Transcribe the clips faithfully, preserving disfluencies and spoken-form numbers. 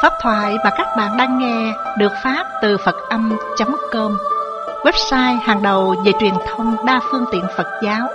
Pháp thoại mà các bạn đang nghe được phát từ Phật Âm chấm com, website hàng đầu về truyền thông đa phương tiện Phật giáo.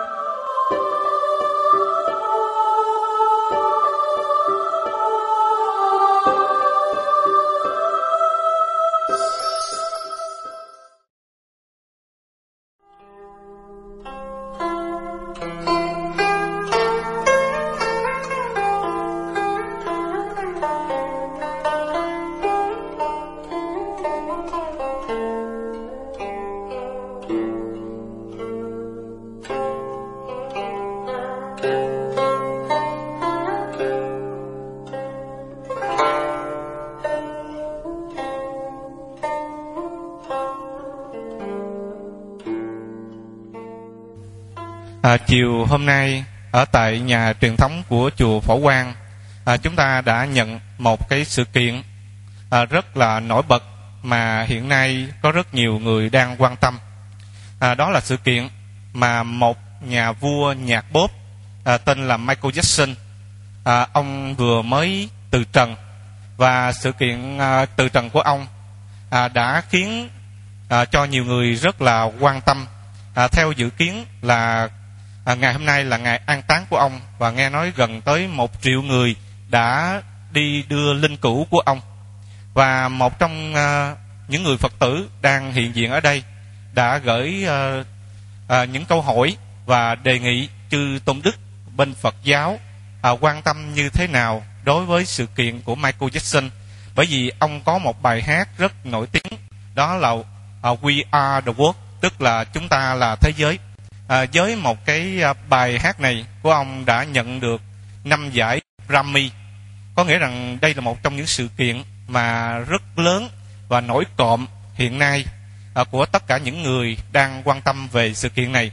À, chiều hôm nay ở tại nhà truyền thống của chùa Phổ Quang, à, chúng ta đã nhận một cái sự kiện à, rất là nổi bật mà hiện nay có rất nhiều người đang quan tâm. À, đó là sự kiện mà một nhà vua nhạc pop à, tên là Michael Jackson, à, ông vừa mới từ trần, và sự kiện à, từ trần của ông à, đã khiến à, cho nhiều người rất là quan tâm. À, theo dự kiến là À, ngày hôm nay là ngày an táng của ông, và nghe nói gần tới một triệu người đã đi đưa linh cữu của ông. Và một trong uh, những người Phật tử đang hiện diện ở đây đã gửi uh, uh, những câu hỏi và đề nghị chư tôn đức bên Phật giáo uh, quan tâm như thế nào đối với sự kiện của Michael Jackson, bởi vì ông có một bài hát rất nổi tiếng, đó là uh, We Are The World, tức là chúng ta là thế giới. À, với một cái à, bài hát này của ông đã nhận được năm giải Grammy, có nghĩa rằng đây là một trong những sự kiện mà rất lớn và nổi cộm hiện nay à, của tất cả những người đang quan tâm về sự kiện này.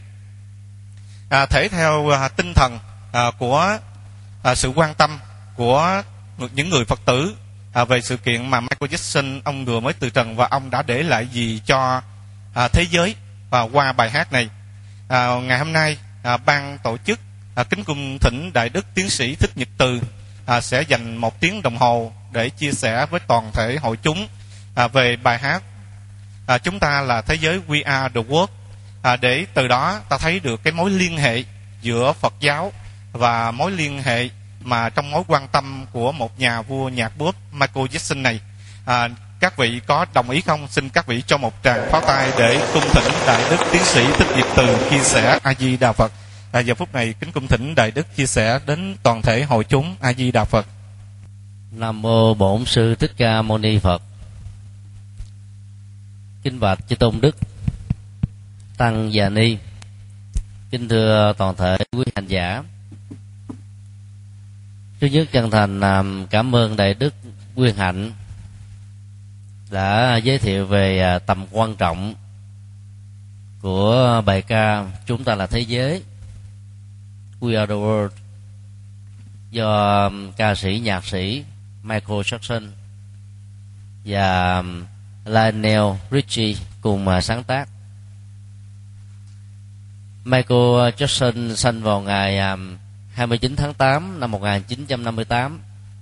À, thể theo à, tinh thần à, của à, sự quan tâm của những người Phật tử à, về sự kiện mà Michael Jackson ông vừa mới từ trần, và ông đã để lại gì cho à, thế giới và qua bài hát này. À, ngày hôm nay à, ban tổ chức à, kính cung thỉnh Đại Đức Tiến sĩ Thích Nhật Từ à, sẽ dành một tiếng đồng hồ để chia sẻ với toàn thể hội chúng à, về bài hát à, Chúng ta là thế giới, We Are The World, à, để từ đó ta thấy được cái mối liên hệ giữa Phật giáo và mối liên hệ mà trong mối quan tâm của một nhà vua nhạc pop Michael Jackson này. à, Các vị có đồng ý không? Xin các vị cho một tràng pháo tay để cung thỉnh Đại Đức Tiến sĩ Thích Nhật Từ chia sẻ. A Di Đà Phật. À, giờ phút này kính cung thỉnh Đại Đức chia sẻ đến toàn thể hội chúng. A Di Đà Phật. Nam mô Bổn Sư Thích Ca Mâu Ni Phật. Kính bạch chư tôn đức, tăng già ni, kính thưa toàn thể quý hành giả. Thứ nhất, chân thành cảm ơn Đại Đức Nguyên Hạnh đã giới thiệu về tầm quan trọng của bài ca Chúng ta là thế giới, We Are The World, do ca sĩ nhạc sĩ Michael Jackson và Lionel Richie cùng sáng tác. Michael Jackson sinh vào ngày hai mươi chín tháng tám năm một nghìn chín trăm năm mươi tám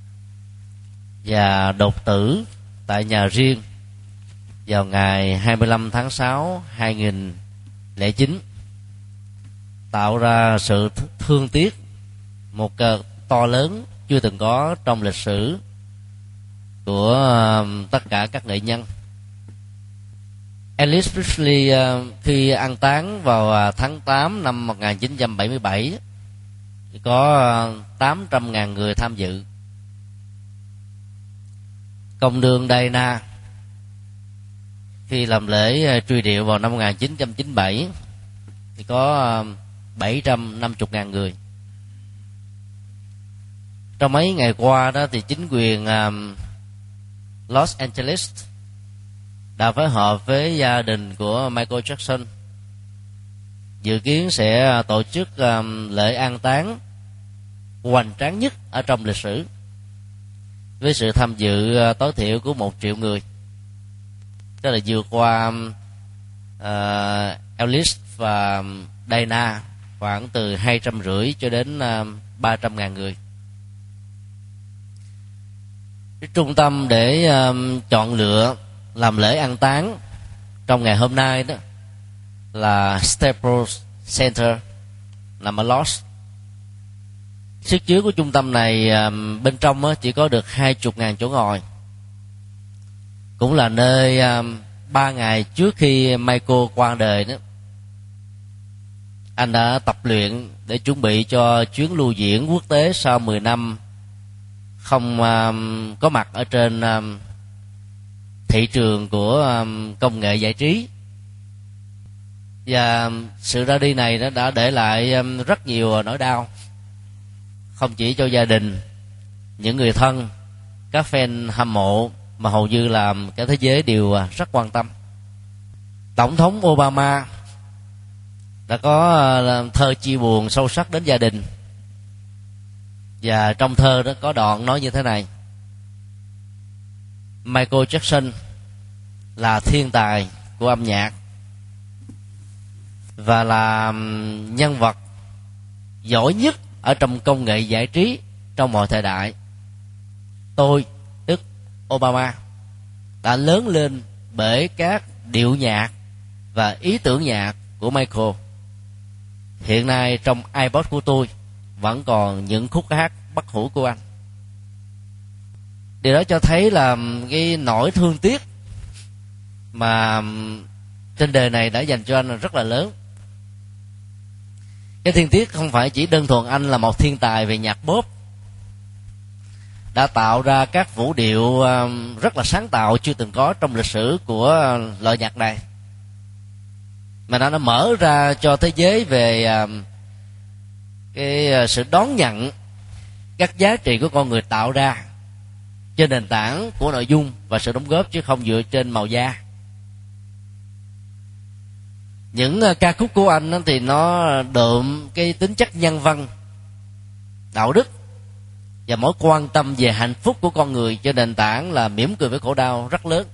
và đột tử tại nhà riêng vào ngày hai mươi lăm tháng sáu năm hai nghìn lẻ chín, tạo ra sự thương tiếc một to lớn chưa từng có trong lịch sử của tất cả các nghệ nhân. Elvis Presley khi an táng vào tháng tám năm một nghìn chín trăm bảy mươi bảy thì có tám trăm ngàn người tham dự. Công nương Diana khi làm lễ truy điệu vào năm một nghìn chín trăm chín mươi bảy thì có bảy trăm năm mươi ngàn người. Trong mấy ngày qua đó thì chính quyền Los Angeles đã phối hợp với gia đình của Michael Jackson, dự kiến sẽ tổ chức lễ an táng hoành tráng nhất ở trong lịch sử, với sự tham dự tối thiểu của một triệu người, tức là vượt qua uh, Elvis và Diana khoảng từ hai trăm rưỡi cho đến uh, ba trăm ngàn người. Cái trung tâm để um, chọn lựa làm lễ an táng trong ngày hôm nay đó là Staples Center, nằm ở Los. Sức chứa của trung tâm này um, bên trong đó, chỉ có được hai chục ngàn chỗ ngồi. Cũng là nơi um, ba ngày trước khi Michael qua đời đó, anh đã tập luyện để chuẩn bị cho chuyến lưu diễn quốc tế sau mười năm không um, có mặt ở trên um, thị trường của um, công nghệ giải trí. Và sự ra đi này nó đã để lại um, rất nhiều nỗi đau, không chỉ cho gia đình, những người thân, các fan hâm mộ, mà hầu như là cả thế giới đều rất quan tâm. Tổng thống Obama đã có uh, thơ chia buồn sâu sắc đến gia đình, và trong thơ đó có đoạn nói như thế này: Michael Jackson là thiên tài của âm nhạc và là nhân vật giỏi nhất ở trong công nghệ giải trí trong mọi thời đại. Tôi, tức Obama, đã lớn lên bởi các điệu nhạc và ý tưởng nhạc của Michael. Hiện nay trong iPod của tôi vẫn còn những khúc hát bất hủ của anh. Điều đó cho thấy là cái nỗi thương tiếc mà trên đời này đã dành cho anh rất là lớn. Cái thương tiếc không phải chỉ đơn thuần anh là một thiên tài về nhạc pop, đã tạo ra các vũ điệu rất là sáng tạo chưa từng có trong lịch sử của loại nhạc này, mà nó đã mở ra cho thế giới về cái sự đón nhận các giá trị của con người tạo ra trên nền tảng của nội dung và sự đóng góp, chứ không dựa trên màu da. Những ca khúc của anh thì nó đượm cái tính chất nhân văn, đạo đức và mối quan tâm về hạnh phúc của con người trên nền tảng là mỉm cười với khổ đau rất lớn.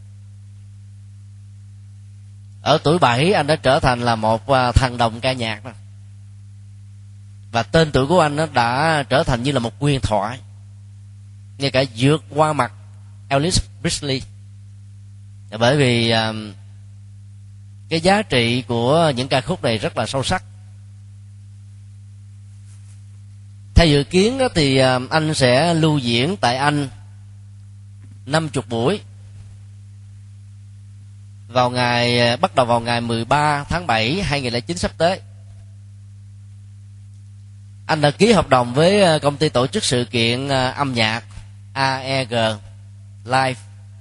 Ở tuổi bảy anh đã trở thành là một thần đồng ca nhạc đó. Và tên tuổi của anh nó đã trở thành như là một huyền thoại, ngay cả vượt qua mặt Elvis Presley. Bởi vì cái giá trị của những ca khúc này rất là sâu sắc. Theo dự kiến đó thì anh sẽ lưu diễn tại Anh năm mươi buổi vào ngày bắt đầu vào ngày mười ba tháng bảy hai nghìn không trăm lẻ chín sắp tới. Anh đã ký hợp đồng với công ty tổ chức sự kiện âm nhạc a e giê Live,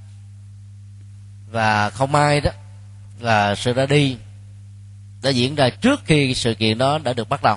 và không may đó là sự ra đi đã diễn ra trước khi sự kiện đó đã được bắt đầu.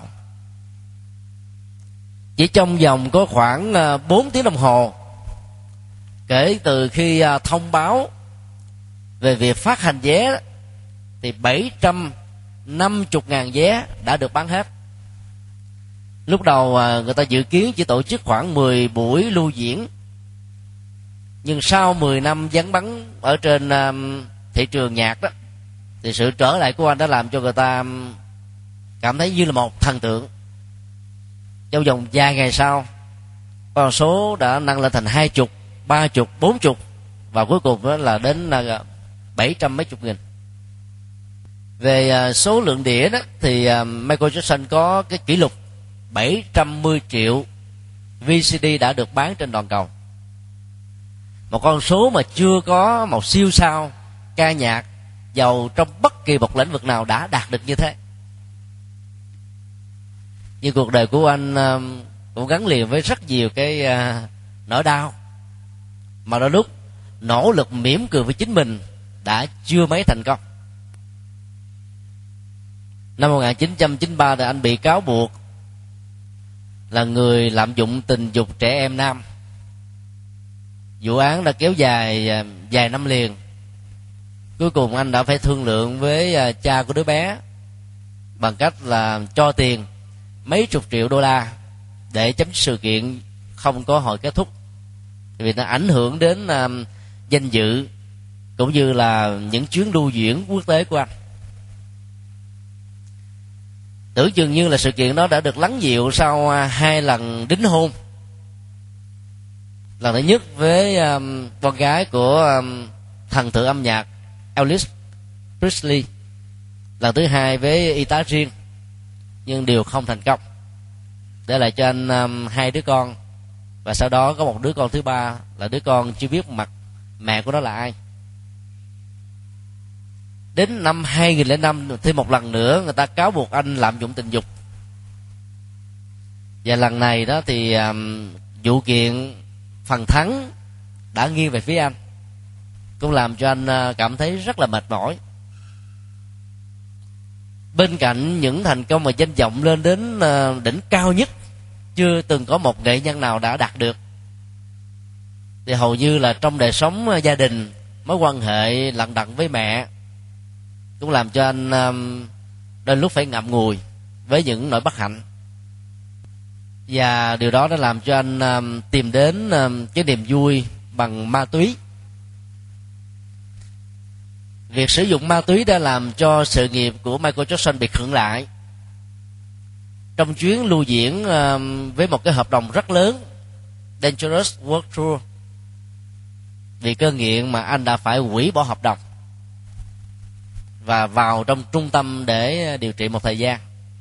Chỉ trong vòng có khoảng bốn tiếng đồng hồ kể từ khi thông báo về việc phát hành vé thì bảy trăm năm mươi ngàn vé đã được bán hết. Lúc đầu người ta dự kiến chỉ tổ chức khoảng mười buổi lưu diễn, nhưng sau mười năm vắng bóng ở trên thị trường nhạc đó, thì sự trở lại của anh đã làm cho người ta cảm thấy như là một thần tượng. Trong vòng vài ngày sau, con số đã nâng lên thành hai chục, ba chục, bốn chục, và cuối cùng đó là đến bảy trăm mấy chục nghìn. Về số lượng đĩa đó thì Michael Jackson có cái kỷ lục bảy trăm mười triệu vê xê đê đã được bán trên toàn cầu. Một con số mà chưa có một siêu sao ca nhạc giàu trong bất kỳ một lĩnh vực nào đã đạt được như thế. Nhưng cuộc đời của anh cũng gắn liền với rất nhiều cái nỗi đau, mà đôi lúc nỗ lực mỉm cười với chính mình đã chưa mấy thành công. Năm một nghìn chín trăm chín mươi ba thì anh bị cáo buộc là người lạm dụng tình dục trẻ em nam. Vụ án đã kéo dài vài năm liền. Cuối cùng anh đã phải thương lượng với cha của đứa bé bằng cách là cho tiền mấy chục triệu đô la để chấm dứt sự kiện không có hồi kết thúc, vì nó ảnh hưởng đến uh, danh dự cũng như là những chuyến lưu diễn quốc tế của anh. Tưởng chừng như là sự kiện đó đã được lắng dịu sau uh, hai lần đính hôn, lần thứ nhất với um, con gái của um, thần tượng âm nhạc Elvis Presley, lần thứ hai với y tá riêng, nhưng đều không thành công, để lại cho anh um, hai đứa con, và sau đó có một đứa con thứ ba là đứa con chưa biết mặt mẹ của nó là ai. Đến năm hai nghìn lẻ năm thêm một lần nữa người ta cáo buộc anh lạm dụng tình dục, và lần này đó thì um, vụ kiện phần thắng đã nghiêng về phía anh, cũng làm cho anh uh, cảm thấy rất là mệt mỏi. Bên cạnh những thành công và danh vọng lên đến uh, đỉnh cao nhất chưa từng có một nghệ nhân nào đã đạt được, thì hầu như là trong đời sống uh, gia đình, mối quan hệ lận đận với mẹ cũng làm cho anh um, đôi lúc phải ngậm ngùi với những nỗi bất hạnh. Và điều đó đã làm cho anh um, tìm đến um, cái niềm vui bằng ma túy. Việc sử dụng ma túy đã làm cho sự nghiệp của Michael Jackson bị khựng lại. Trong chuyến lưu diễn um, với một cái hợp đồng rất lớn, Dangerous World Tour, vì cơn nghiện mà anh đã phải hủy bỏ hợp đồng và vào trong trung tâm để điều trị một thời gian.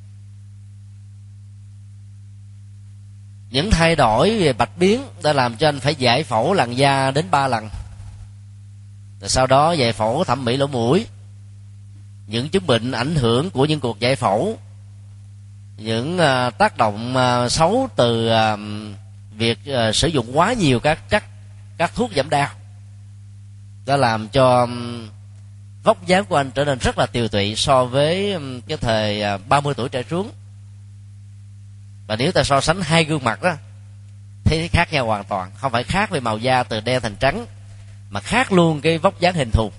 Những thay đổi về bạch biến đã làm cho anh phải giải phẫu làn da đến ba lần. Rồi sau đó giải phẫu thẩm mỹ lỗ mũi. Những chứng bệnh ảnh hưởng của những cuộc giải phẫu, những uh, tác động uh, xấu từ uh, việc uh, sử dụng quá nhiều các các các thuốc giảm đau đã làm cho um, vóc dáng của anh trở nên rất là tiều tụy so với um, cái thời uh, ba mươi tuổi trở xuống. Và nếu ta so sánh hai gương mặt đó, thấy khác nhau hoàn toàn. Không phải khác về màu da từ đen thành trắng, mà khác luôn cái vóc dáng hình thù.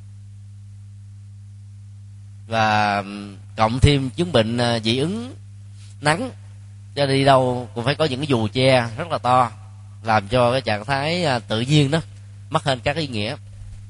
Và cộng thêm chứng bệnh dị ứng nắng, cho đi đâu cũng phải có những cái dù che rất là to, làm cho cái trạng thái tự nhiên đó mất hơn các ý nghĩa.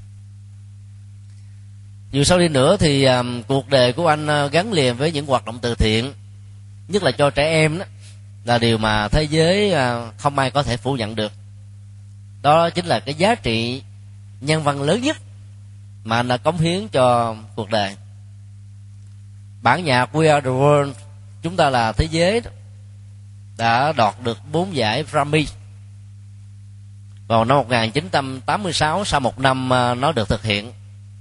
Dù sau đi nữa thì um, cuộc đời của anh uh, gắn liền với những hoạt động từ thiện, nhất là cho trẻ em đó, là điều mà thế giới uh, không ai có thể phủ nhận được. Đó chính là cái giá trị nhân văn lớn nhất mà anh đã cống hiến cho cuộc đời. Bản nhạc We Are The World, chúng ta là thế giới đó, đã đoạt được bốn giải Grammy vào năm một nghìn chín trăm tám mươi sáu, sau một năm uh, nó được thực hiện.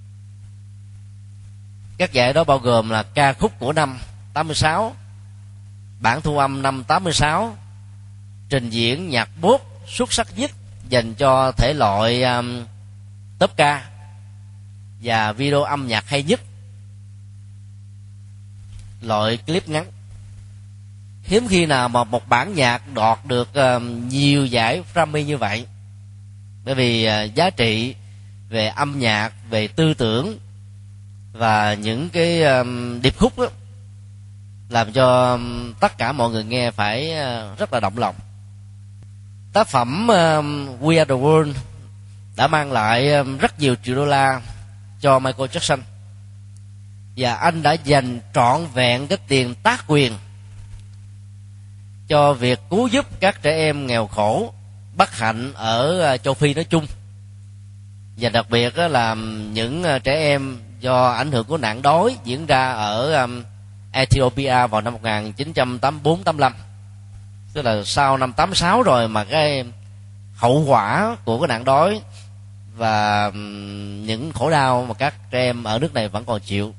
Các giải đó bao gồm là ca khúc của năm tám mươi sáu, bản thu âm năm tám mươi sáu, trình diễn nhạc pop xuất sắc nhất dành cho thể loại um, top ca, và video âm nhạc hay nhất, loại clip ngắn. Hiếm khi nào mà một bản nhạc đoạt được um, nhiều giải Grammy như vậy, bởi vì uh, giá trị về âm nhạc, về tư tưởng và những cái um, điệp khúc đó, làm cho um, tất cả mọi người nghe phải uh, rất là động lòng. Tác phẩm um, We Are The World đã mang lại um, rất nhiều triệu đô la cho Michael Jackson, và anh đã dành trọn vẹn cái tiền tác quyền cho việc cứu giúp các trẻ em nghèo khổ bất hạnh ở uh, châu Phi nói chung, và đặc biệt đó là những uh, trẻ em do ảnh hưởng của nạn đói diễn ra ở um, Ethiopia vào năm một nghìn chín trăm tám mươi tư tám mươi lăm. Tức là sau năm tám mươi sáu rồi mà cái hậu quả của cái nạn đói và um, những khổ đau mà các trẻ em ở nước này vẫn còn chịu.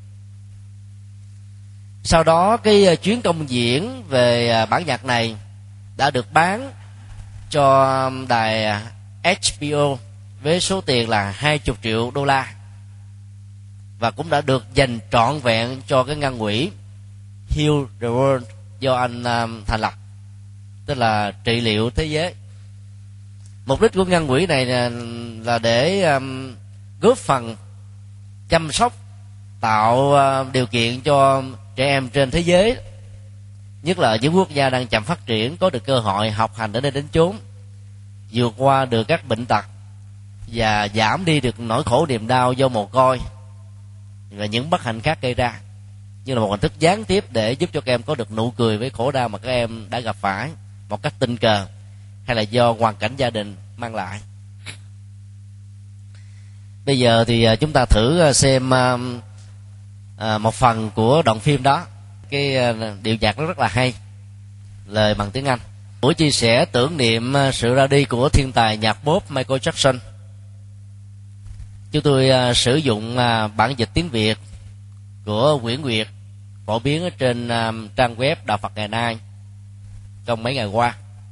Sau đó cái uh, chuyến công diễn về uh, bản nhạc này đã được bán cho đài H B O với số tiền là hai mươi triệu đô la, và cũng đã được dành trọn vẹn cho cái ngân quỹ Heal the World do anh um, thành lập, tức là trị liệu thế giới. Mục đích của ngân quỹ này là, là để um, góp phần chăm sóc, tạo uh, điều kiện cho trẻ em trên thế giới, nhất là những quốc gia đang chậm phát triển, có được cơ hội học hành ở đây đến chốn, vượt qua được các bệnh tật và giảm đi được nỗi khổ niềm đau do mồ côi và những bất hạnh khác gây ra, như là một hình thức gián tiếp để giúp cho các em có được nụ cười với khổ đau mà các em đã gặp phải một cách tình cờ, hay là do hoàn cảnh gia đình mang lại. Bây giờ thì chúng ta thử xem một phần của đoạn phim đó. Cái điệu nhạc nó rất là hay, lời bằng tiếng Anh. Buổi chia sẻ tưởng niệm sự ra đi của thiên tài nhạc pop Michael Jackson, chúng tôi sử dụng bản dịch tiếng Việt của Nguyễn Nguyệt, phổ biến ở trên trang web Đạo Phật Ngày Nay trong mấy ngày qua.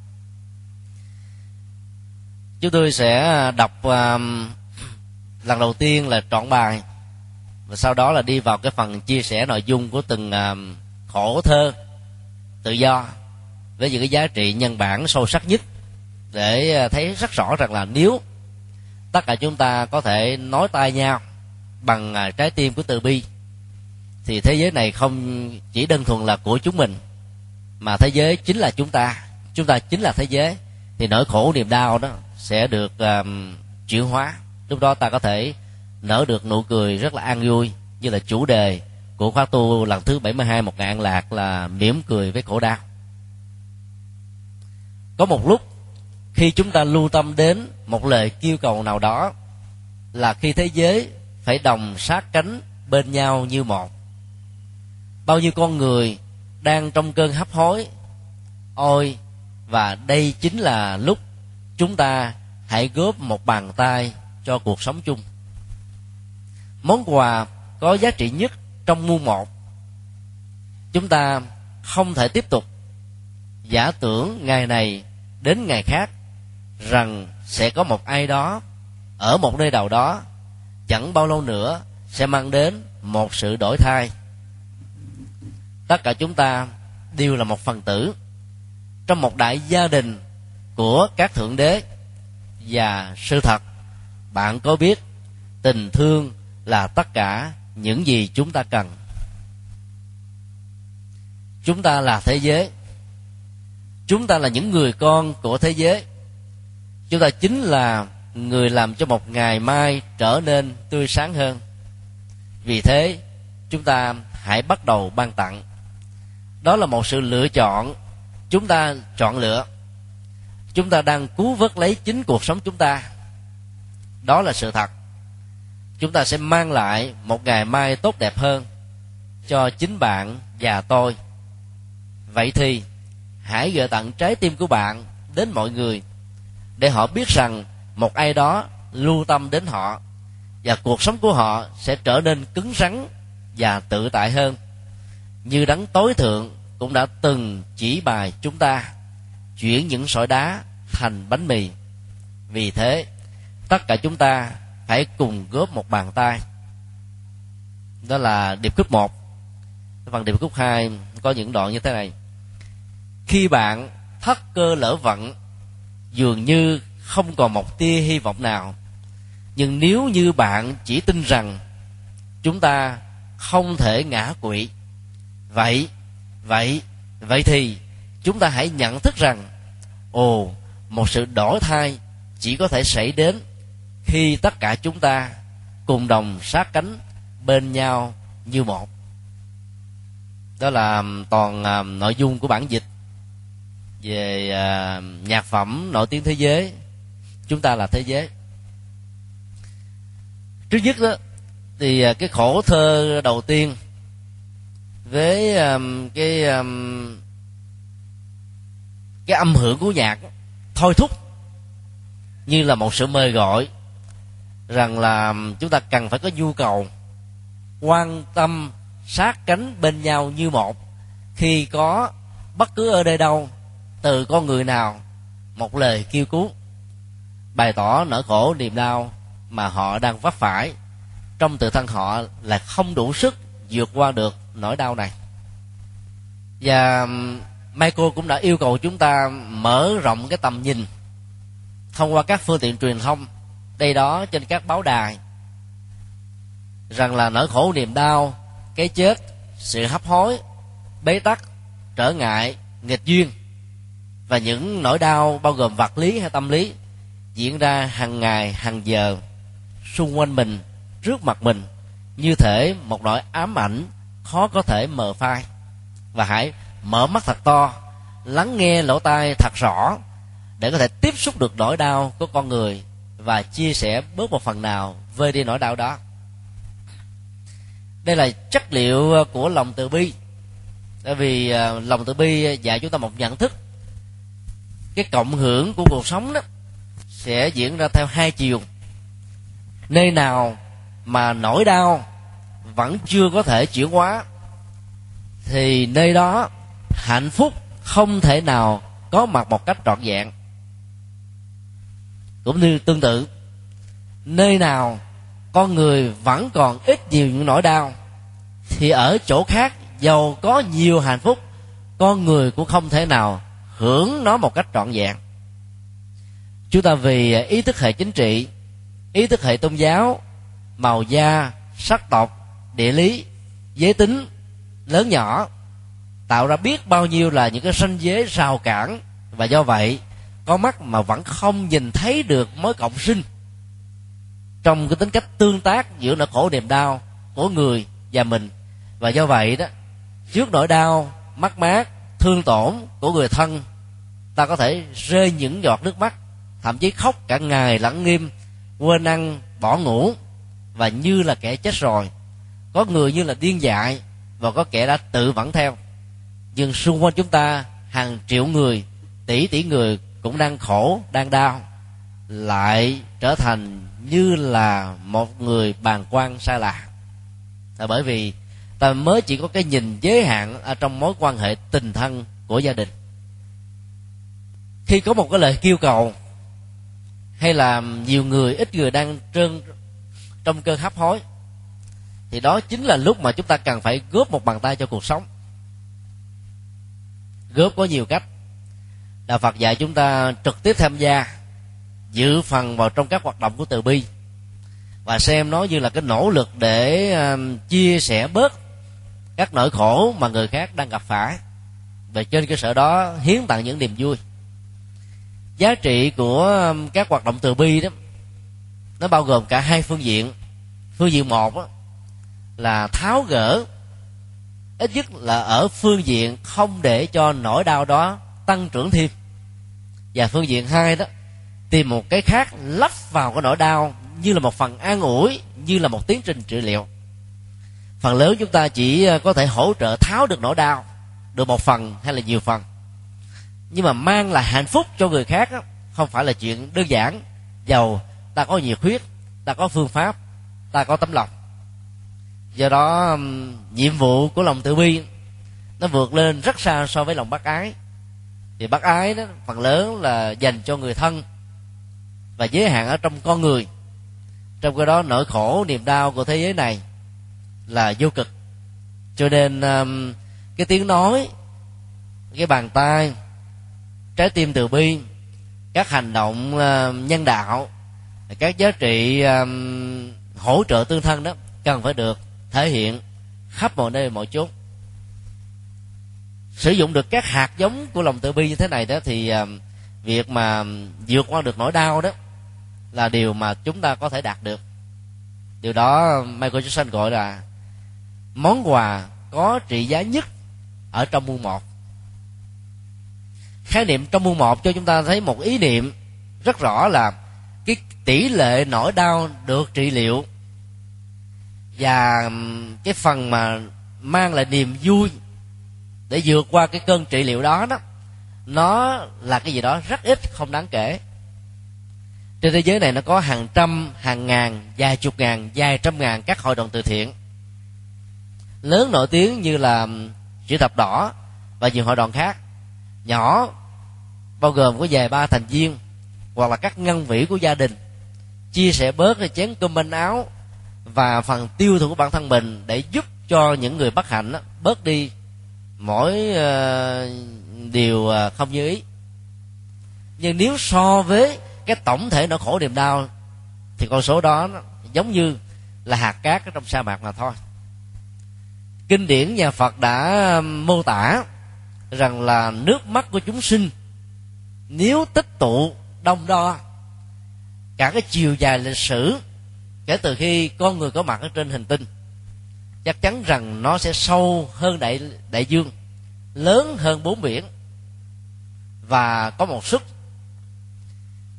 Chúng tôi sẽ đọc lần đầu tiên là trọn bài, và sau đó là đi vào cái phần chia sẻ nội dung của từng khổ thơ tự do với những cái giá trị nhân bản sâu sắc nhất, để thấy rất rõ rằng là nếu tất cả chúng ta có thể nói tay nhau bằng trái tim của từ bi, thì thế giới này không chỉ đơn thuần là của chúng mình, mà thế giới chính là chúng ta, chúng ta chính là thế giới. Thì nỗi khổ niềm đau đó sẽ được uh, chuyển hóa. Lúc đó ta có thể nở được nụ cười rất là an vui, như là chủ đề của khóa tu lần thứ bảy mươi hai Một Ngày An Lạc là mỉm cười với khổ đau. Có một lúc khi chúng ta lưu tâm đến một lời kêu cầu nào đó, là khi thế giới phải đồng sát cánh bên nhau như một. Bao nhiêu con người đang trong cơn hấp hối, ôi, và đây chính là lúc chúng ta hãy góp một bàn tay cho cuộc sống chung. Món quà có giá trị nhất trong muôn một. Chúng ta không thể tiếp tục giả tưởng ngày này đến ngày khác rằng sẽ có một ai đó ở một nơi nào đó chẳng bao lâu nữa sẽ mang đến một sự đổi thay. Tất cả chúng ta đều là một phần tử trong một đại gia đình của các thượng đế. Và sự thật, bạn có biết tình thương là tất cả những gì chúng ta cần. Chúng ta là thế giới, chúng ta là những người con của thế giới. Chúng ta chính là người làm cho một ngày mai trở nên tươi sáng hơn. Vì thế chúng ta hãy bắt đầu ban tặng. Đó là một sự lựa chọn, chúng ta chọn lựa. Chúng ta đang cứu vớt lấy chính cuộc sống chúng ta. Đó là sự thật. Chúng ta sẽ mang lại một ngày mai tốt đẹp hơn cho chính bạn và tôi. Vậy thì hãy gửi tặng trái tim của bạn đến mọi người, để họ biết rằng một ai đó lưu tâm đến họ, và cuộc sống của họ sẽ trở nên cứng rắn và tự tại hơn, như Đấng tối thượng cũng đã từng chỉ bài chúng ta chuyển những sỏi đá thành bánh mì. Vì thế tất cả chúng ta hãy cùng góp một bàn tay. Đó là điệp khúc một. Phần điệp khúc hai có những đoạn như thế này: khi bạn thất cơ lỡ vận, dường như không còn một tia hy vọng nào, nhưng nếu như bạn chỉ tin rằng chúng ta không thể ngã quỵ, vậy vậy vậy thì chúng ta hãy nhận thức rằng, ồ, một sự đổi thay chỉ có thể xảy đến khi tất cả chúng ta cùng đồng sát cánh bên nhau như một. Đó là toàn uh, nội dung của bản dịch về uh, nhạc phẩm nổi tiếng thế giới Chúng Ta Là Thế Giới. Trước nhất đó thì uh, cái khổ thơ đầu tiên với um, cái um, cái âm hưởng của nhạc thôi thúc như là một sự mời gọi rằng là chúng ta cần phải có nhu cầu quan tâm sát cánh bên nhau như một. Khi có bất cứ ở đây đâu, từ con người nào, một lời kêu cứu, bày tỏ nỗi khổ niềm đau mà họ đang vấp phải, trong tự thân họ là không đủ sức vượt qua được nỗi đau này. Và Michael cũng đã yêu cầu chúng ta mở rộng cái tầm nhìn thông qua các phương tiện truyền thông, đây đó trên các báo đài, rằng là nỗi khổ niềm đau, cái chết, sự hấp hối, bế tắc, trở ngại, nghịch duyên và những nỗi đau bao gồm vật lý hay tâm lý diễn ra hàng ngày, hàng giờ xung quanh mình, trước mặt mình, như thể một nỗi ám ảnh khó có thể mờ phai. Và hãy mở mắt thật to, lắng nghe lỗ tai thật rõ, để có thể tiếp xúc được nỗi đau của con người và chia sẻ bớt một phần nào vơi đi nỗi đau đó. Đây là chất liệu của lòng từ bi. Tại vì lòng từ bi dạy chúng ta một nhận thức, cái cộng hưởng của cuộc sống đó sẽ diễn ra theo hai chiều. Nơi nào mà nỗi đau vẫn chưa có thể chuyển hóa thì nơi đó hạnh phúc không thể nào có mặt một cách trọn vẹn. Cũng như tương tự, nơi nào con người vẫn còn ít nhiều những nỗi đau thì ở chỗ khác dầu có nhiều hạnh phúc, con người cũng không thể nào hưởng nó một cách trọn vẹn. Chúng ta vì ý thức hệ chính trị, ý thức hệ tôn giáo, màu da, sắc tộc, địa lý, giới tính lớn nhỏ, tạo ra biết bao nhiêu là những cái ranh giới rào cản, và do vậy có mắt mà vẫn không nhìn thấy được mối cộng sinh trong cái tính cách tương tác giữa nỗi khổ niềm đau của người và mình. Và do vậy đó, trước nỗi đau, mất mát, thương tổn của người thân, ta có thể rơi những giọt nước mắt, thậm chí khóc cả ngày lẫn đêm, quên ăn, bỏ ngủ, và như là kẻ chết rồi. Có người như là điên dại, và có kẻ đã tự vẫn theo. Nhưng xung quanh chúng ta hàng triệu người, tỷ tỷ người cũng đang khổ, đang đau, lại trở thành như là một người bàng quan sai lạ. Là bởi vì ta mới chỉ có cái nhìn giới hạn ở trong mối quan hệ tình thân của gia đình. Khi có một cái lời kêu cầu, hay là nhiều người, ít người đang trơn trong cơn hấp hối, thì đó chính là lúc mà chúng ta cần phải góp một bàn tay cho cuộc sống. Góp có nhiều cách. Đạo Phật dạy chúng ta trực tiếp tham gia, dự phần vào trong các hoạt động của từ bi, và xem nó như là cái nỗ lực để uh, chia sẻ bớt các nỗi khổ mà người khác đang gặp phải, và trên cơ sở đó hiến tặng những niềm vui. Giá trị của các hoạt động từ bi đó, nó bao gồm cả hai phương diện. Phương diện một đó, là tháo gỡ, ít nhất là ở phương diện không để cho nỗi đau đó tăng trưởng thêm. Và phương diện hai đó, tìm một cái khác lắp vào cái nỗi đau như là một phần an ủi, như là một tiến trình trị liệu. Phần lớn chúng ta chỉ có thể hỗ trợ tháo được nỗi đau, được một phần hay là nhiều phần, nhưng mà mang lại hạnh phúc cho người khác đó, không phải là chuyện đơn giản. Dầu ta có nhiệt huyết, ta có phương pháp, ta có tấm lòng. Do đó nhiệm vụ của lòng từ bi nó vượt lên rất xa so với lòng bác ái. Thì bác ái đó phần lớn là dành cho người thân và giới hạn ở trong con người. Trong cái đó nỗi khổ niềm đau của thế giới này là vô cực. Cho nên cái tiếng nói, cái bàn tay, trái tim từ bi, các hành động nhân đạo, các giá trị hỗ trợ tương thân đó cần phải được thể hiện khắp mọi nơi mọi chốn. Sử dụng được các hạt giống của lòng từ bi như thế này đó, thì việc mà vượt qua được nỗi đau đó là điều mà chúng ta có thể đạt được. Điều đó Michael Jackson gọi là món quà có trị giá nhất ở trong muôn một. Khái niệm trong muôn một cho chúng ta thấy một ý niệm rất rõ là cái tỷ lệ nỗi đau được trị liệu và cái phần mà mang lại niềm vui để vượt qua cái cơn trị liệu đó đó, nó là cái gì đó rất ít, không đáng kể. Trên thế giới này nó có hàng trăm, hàng ngàn, vài chục ngàn, vài trăm ngàn các hội đồng từ thiện lớn nổi tiếng như là Chữ Thập Đỏ và nhiều hội đoàn khác. Nhỏ bao gồm có vài ba thành viên, hoặc là các ngân vĩ của gia đình, chia sẻ bớt cái chén cơm manh áo và phần tiêu thụ của bản thân mình để giúp cho những người bất hạnh đó, bớt đi mỗi uh, điều uh, không như ý. Nhưng nếu so với cái tổng thể nỗi khổ niềm đau thì con số đó nó giống như là hạt cát ở trong sa mạc mà thôi. Kinh điển nhà Phật đã mô tả rằng là nước mắt của chúng sinh nếu tích tụ đông đo cả cái chiều dài lịch sử kể từ khi con người có mặt ở trên hành tinh, chắc chắn rằng nó sẽ sâu hơn đại đại dương, lớn hơn bốn biển, và có một sức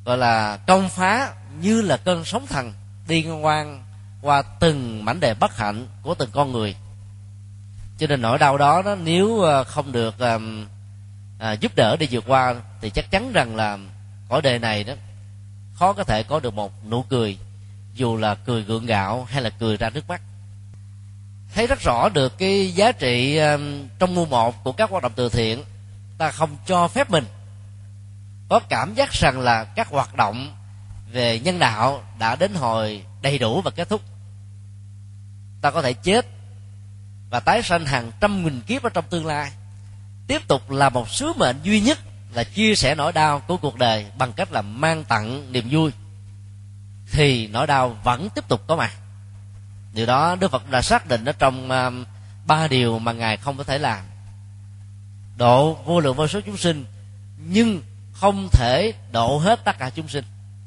gọi là công phá như là cơn sóng thần đi ngang qua từng mảnh đề bất hạnh của từng con người. Cho nên nỗi đau đó, đó nếu không được à, à, giúp đỡ để vượt qua thì chắc chắn rằng là cõi đời này đó khó có thể có được một nụ cười, dù là cười gượng gạo hay là cười ra nước mắt. Thấy rất rõ được cái giá trị uh, trong mưu một của các hoạt động từ thiện. Ta không cho phép mình có cảm giác rằng là các hoạt động về nhân đạo đã đến hồi đầy đủ và kết thúc. Ta có thể chết và tái sanh hàng trăm nghìn kiếp ở trong tương lai, tiếp tục là một sứ mệnh duy nhất là chia sẻ nỗi đau của cuộc đời bằng cách là mang tặng niềm vui, thì nỗi đau vẫn tiếp tục có mặt. Điều đó Đức Phật đã xác định ở trong uh, ba điều mà Ngài không có thể làm: độ vô lượng vô số chúng sinh, nhưng không thể độ hết tất cả chúng sinh.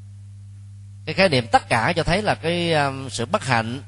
Cái khái niệm tất cả cho thấy là cái uh, sự bất hạnh,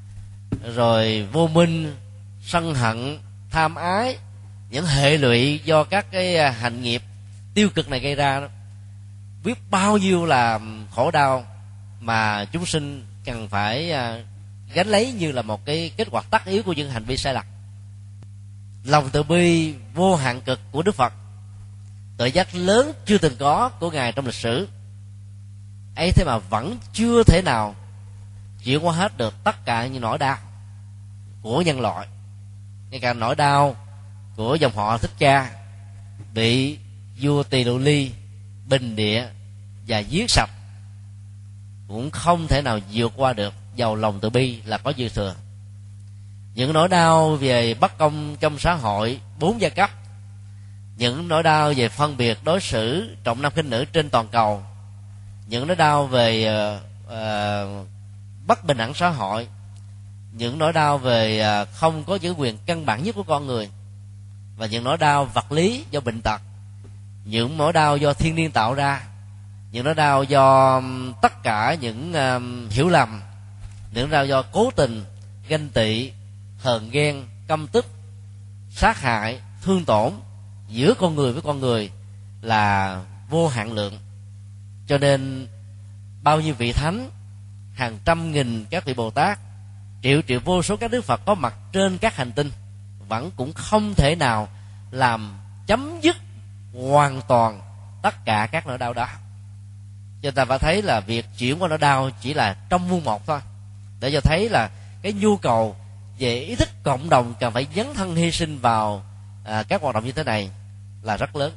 rồi vô minh, sân hận, tham ái, những hệ lụy do các cái uh, hành nghiệp tiêu cực này gây ra đó, biết bao nhiêu là khổ đau mà chúng sinh cần phải uh, gánh lấy như là một cái kết quả tất yếu của những hành vi sai lầm. Lòng từ bi vô hạn cực của Đức Phật, tội giác lớn chưa từng có của Ngài trong lịch sử ấy, thế mà vẫn chưa thể nào chuyển qua hết được tất cả những nỗi đau của nhân loại. Ngay cả nỗi đau của dòng họ Thích Ca bị vua Tỳ Lụ Ly bình địa và giết sạch cũng không thể nào vượt qua được, dầu lòng từ bi là có dư thừa. Những nỗi đau về bất công trong xã hội bốn giai cấp, những nỗi đau về phân biệt đối xử trọng nam khinh nữ trên toàn cầu, những nỗi đau về uh, uh, bất bình đẳng xã hội, những nỗi đau về uh, không có những quyền căn bản nhất của con người, và những nỗi đau vật lý do bệnh tật, những nỗi đau do thiên nhiên tạo ra, những nỗi đau do um, tất cả những um, hiểu lầm, những nỗi đau do cố tình, ganh tị, hờn ghen, căm tức, sát hại, thương tổn giữa con người với con người là vô hạn lượng. Cho nên bao nhiêu vị thánh, hàng trăm nghìn các vị Bồ Tát, triệu triệu vô số các Đức Phật có mặt trên các hành tinh vẫn cũng không thể nào làm chấm dứt hoàn toàn tất cả các nỗi đau đó. Cho ta phải thấy là việc chuyển qua nỗi đau chỉ là trong muôn một thôi, để cho thấy là cái nhu cầu về ý thức cộng đồng cần phải dấn thân hy sinh vào à, các hoạt động như thế này là rất lớn.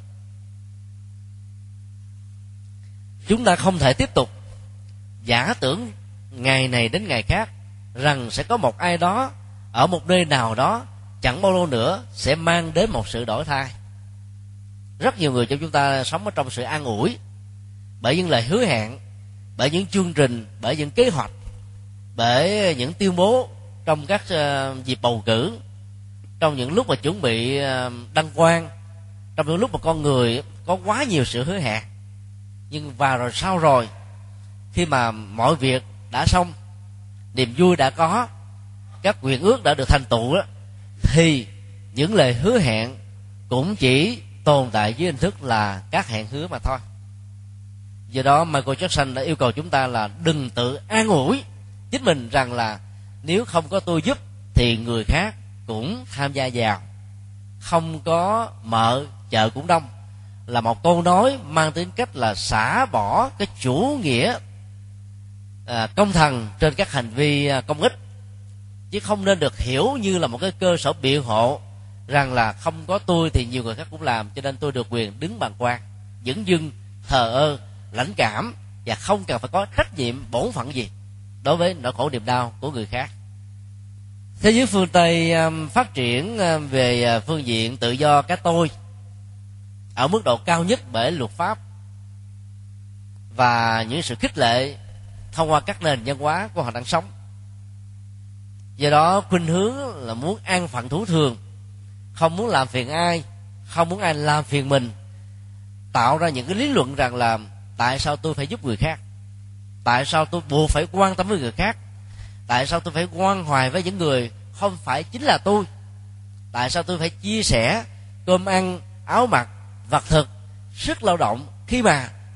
Chúng ta không thể tiếp tục giả tưởng ngày này đến ngày khác rằng sẽ có một ai đó ở một nơi nào đó chẳng bao lâu nữa sẽ mang đến một sự đổi thay. Rất nhiều người trong chúng ta sống ở trong sự an ủi bởi những lời hứa hẹn, bởi những chương trình, bởi những kế hoạch, bởi những tuyên bố trong các uh, dịp bầu cử, trong những lúc mà chuẩn bị uh, đăng quang, trong những lúc mà con người có quá nhiều sự hứa hẹn. Nhưng và rồi sau rồi, khi mà mọi việc đã xong, niềm vui đã có, các quyền ước đã được thành tựu đó, thì những lời hứa hẹn cũng chỉ tồn tại dưới hình thức là các hẹn hứa mà thôi. Do đó Michael Jackson đã yêu cầu chúng ta là đừng tự an ủi chính mình rằng là nếu không có tôi giúp thì người khác cũng tham gia vào. Không có mợ chợ cũng đông là một câu nói mang tính cách là xả bỏ cái chủ nghĩa à, công thần trên các hành vi à, công ích, chứ không nên được hiểu như là một cái cơ sở biện hộ rằng là không có tôi thì nhiều người khác cũng làm, cho nên tôi được quyền đứng bàng quan, dửng dưng, thờ ơ, lãnh cảm và không cần phải có trách nhiệm bổn phận gì đối với nỗi khổ niềm đau của người khác. Thế giới phương Tây um, phát triển um, về uh, phương diện tự do cái tôi ở mức độ cao nhất bởi luật pháp và những sự khích lệ thông qua các nền văn hóa của họ đang sống. Do đó khuynh hướng là muốn an phận thủ thường, không muốn làm phiền ai, không muốn ai làm phiền mình, tạo ra những cái lý luận rằng là tại sao tôi phải giúp người khác, tại sao tôi buộc phải quan tâm với người khác, tại sao tôi phải quan hoài với những người không phải chính là tôi, tại sao tôi phải chia sẻ cơm ăn, áo mặc, vật thực, sức lao động khi mà